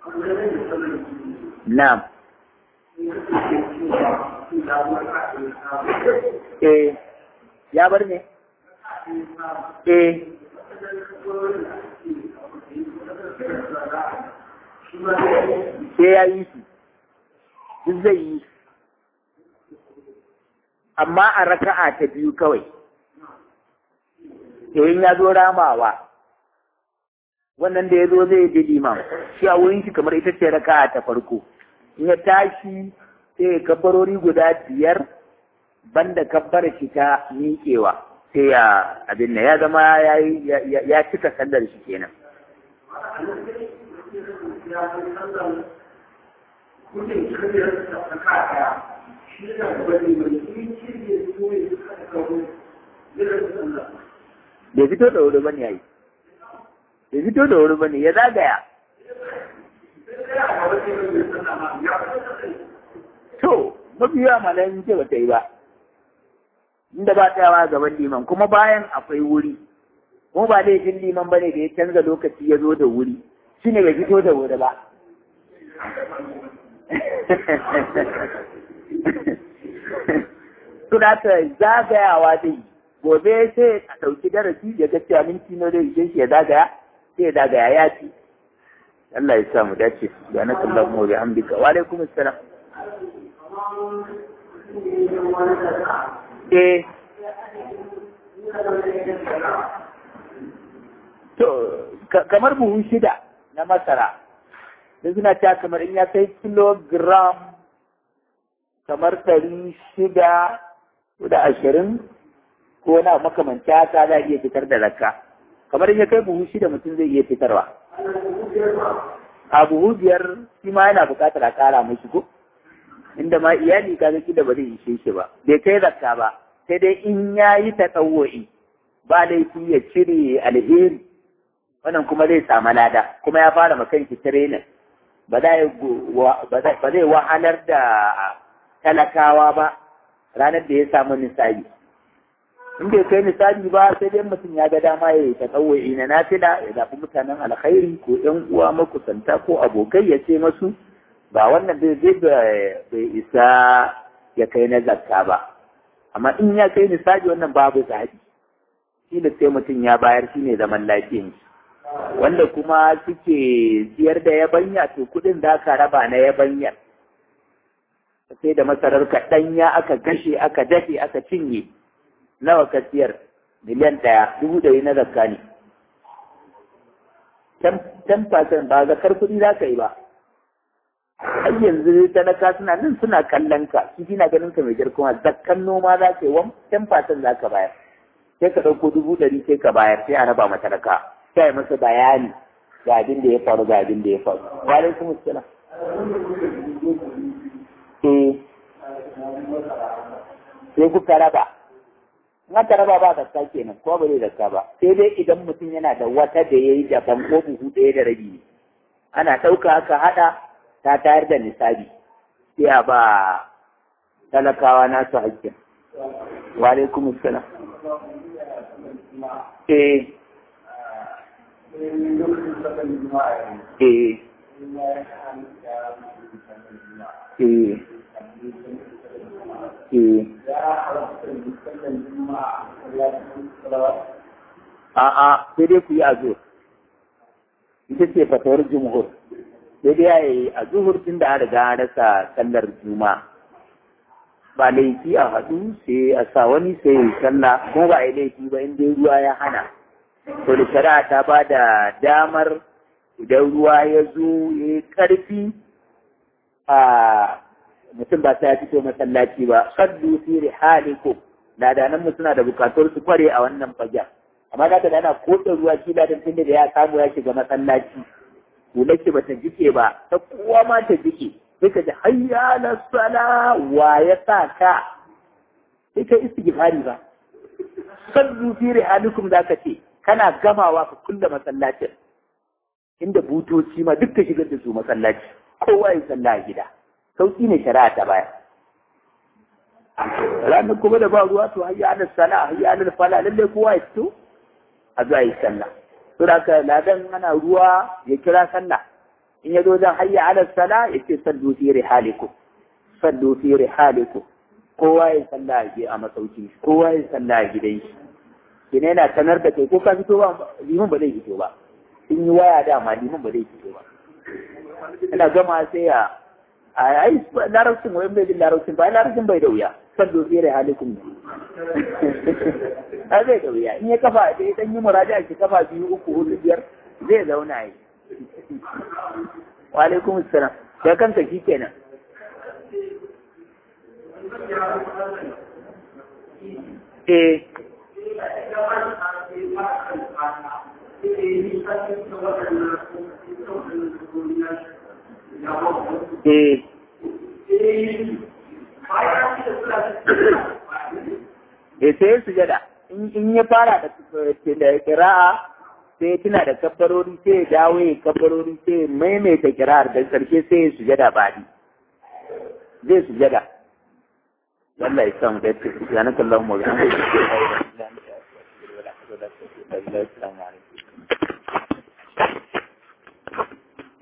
Na'am. Eh, ya bar ne? Eh. Sai ya yi su, duk zai yi, amma a raka'a ta biyu kawai. In ya zo ramawa, wannan da ya zo zai yi liman, shi a wurin shi kamar ita ce raka'a ta farko. In ya tashi sai ya kabbarori guda biyar banda kabbara shi ta miƙewa sai ya abin nan ya zama ya cika sallar shi kenan. Bai fito da wuri bane yayi. Bai fito da wuri bane ya zagaya. To, mafi yawa malayin ce ba ta yi ba, inda ba tsayawa gaban liman, kuma bayan akwai wuri, kuma ba laifin liman ba ne da ya canza lokaci ya zo da wuri, shi ne bai fito da wuri ba. Suna ta zagayawa dai, gobe sai a ɗauki darasi ya ga cewa minti na da shi ya zagaya, sai ya zagaya ya ci. Allah ya sa mu dace, ya na kallon mu bi hamdika. Wa alaikum assalam. Eh. To, kamar buhu shida na masara, da suna ta kamar in ya kai kilogram kamar ɗari shida da ashirin ko na makamanci haka za a iya fitar da zakka kamar in ya kai buhu shida mutum zai iya fitarwa a buhu biyar shi ma yana buƙatar a ƙara mashi ko inda ma iyali ka zaki da ba zai ishe shi ba bai kai zakka ba sai dai in ya yi ta tsawo'i ba laifi ya cire alheri wannan kuma zai samu lada kuma ya fara makan ki training ba zai wahalar da talakawa ba ranar da ya samu nisabi in bai kai nisabi ba sai dai mutum ya ga dama ya ta tsawai na nafila ya zafi mutanen alkhairi ko ƴan uwa makusanta ko abokai ya ce masu ba wannan zai zai bai isa ya kai na zakka ba amma in ya kai nisabi wannan babu zaɓi shi da sai mutum ya bayar shi ne zaman lafiyan wanda kuma suke siyar da yabanya to kuɗin da aka raba na yabanyar sai da masarar ka ɗanya aka gashe aka dafe aka cinye nawa ka siyar miliyan ɗaya dubu ɗari na zakka ne ten percent ba zakar kuɗi za ka yi ba har yanzu talaka suna nan suna kallon ka shi na ganin ka mai jirkuma zakkan noma za ka yi wan ten percent za ka bayar sai ka ɗauko dubu ɗari sai ka bayar sai a raba mata talaka sai masa bayani ga abin da ya faru ga abin da ya faru wa alaikum assalam eh sai kuka raba in aka raba ba zakka kenan ko ba zai zakka ba sai dai idan mutum yana da wata da yayi daban ko buhu ɗaya da rabi ne ana ɗauka aka haɗa ta tayar da nisabi sai a ba talakawa nasu hakkin wa alaikum assalam eh eh eh A'a, sai dai ku yi azur. Ita ce fatawar jumhur. Sai dai ya yi azuhur tun da an riga an rasa sallar juma. Ba laifi a haɗu sai a sa wani sai yi sallah ko ba a yi laifi ba in dai ruwa ya hana. To da shari'a ta ba da damar idan ruwa ya zo ya yi ƙarfi a mutum ba sai ya fito masallaci ba sallu fi rihalikum ladanan mu suna da bukatar su kware a wannan fagen amma da dana koda ruwa shi ladan tunda da ya samu ya shiga masallaci hulake ba ta jike ba ta kowa ma ta jike sai ka ji hayya la sala wa ya sa ka sai ka istighfari ba sallu fi rihalikum zaka ce kana gamawa ka kulla masallacin inda butoci ma duk ka shigar da su masallaci kowa ya salla a gida sauki ne shari'a ta baya ranar kuma da ba ruwa to hayya alal sala hayya alal fala lalle kowa ya fito a zuwa yi sallah to da ka ladan ana ruwa ya kira sallah in ya zo zan hayya alal sala ya ce sallu fi rihalikum sallu fi rihalikum kowa ya sallah a masauki kowa ya sallah a gidan shi kina yana sanar da kai ko ka fito ba liman ba zai fito ba in yi waya dama liman ba zai fito ba ina gama sai ya a yi larabcin wani bai jin larabcin ba larabcin bai da wuya sallo tsere halikun a zai da wuya in ya kafa da ya dan yi muraja ki kafa biyu uku hudu biyar zai zauna yi wa alaikum assalam da kanka shi kenan eh Eh. Eh sai sujada in ya fara da kira'a sai tuna da kabbarori sai ya dawo ya kabbarori sai ya maimaita kira'ar da karshe sai ya sujada baɗi zai sujada wallahi san da ya ce subhanakallahumma wa bihamdika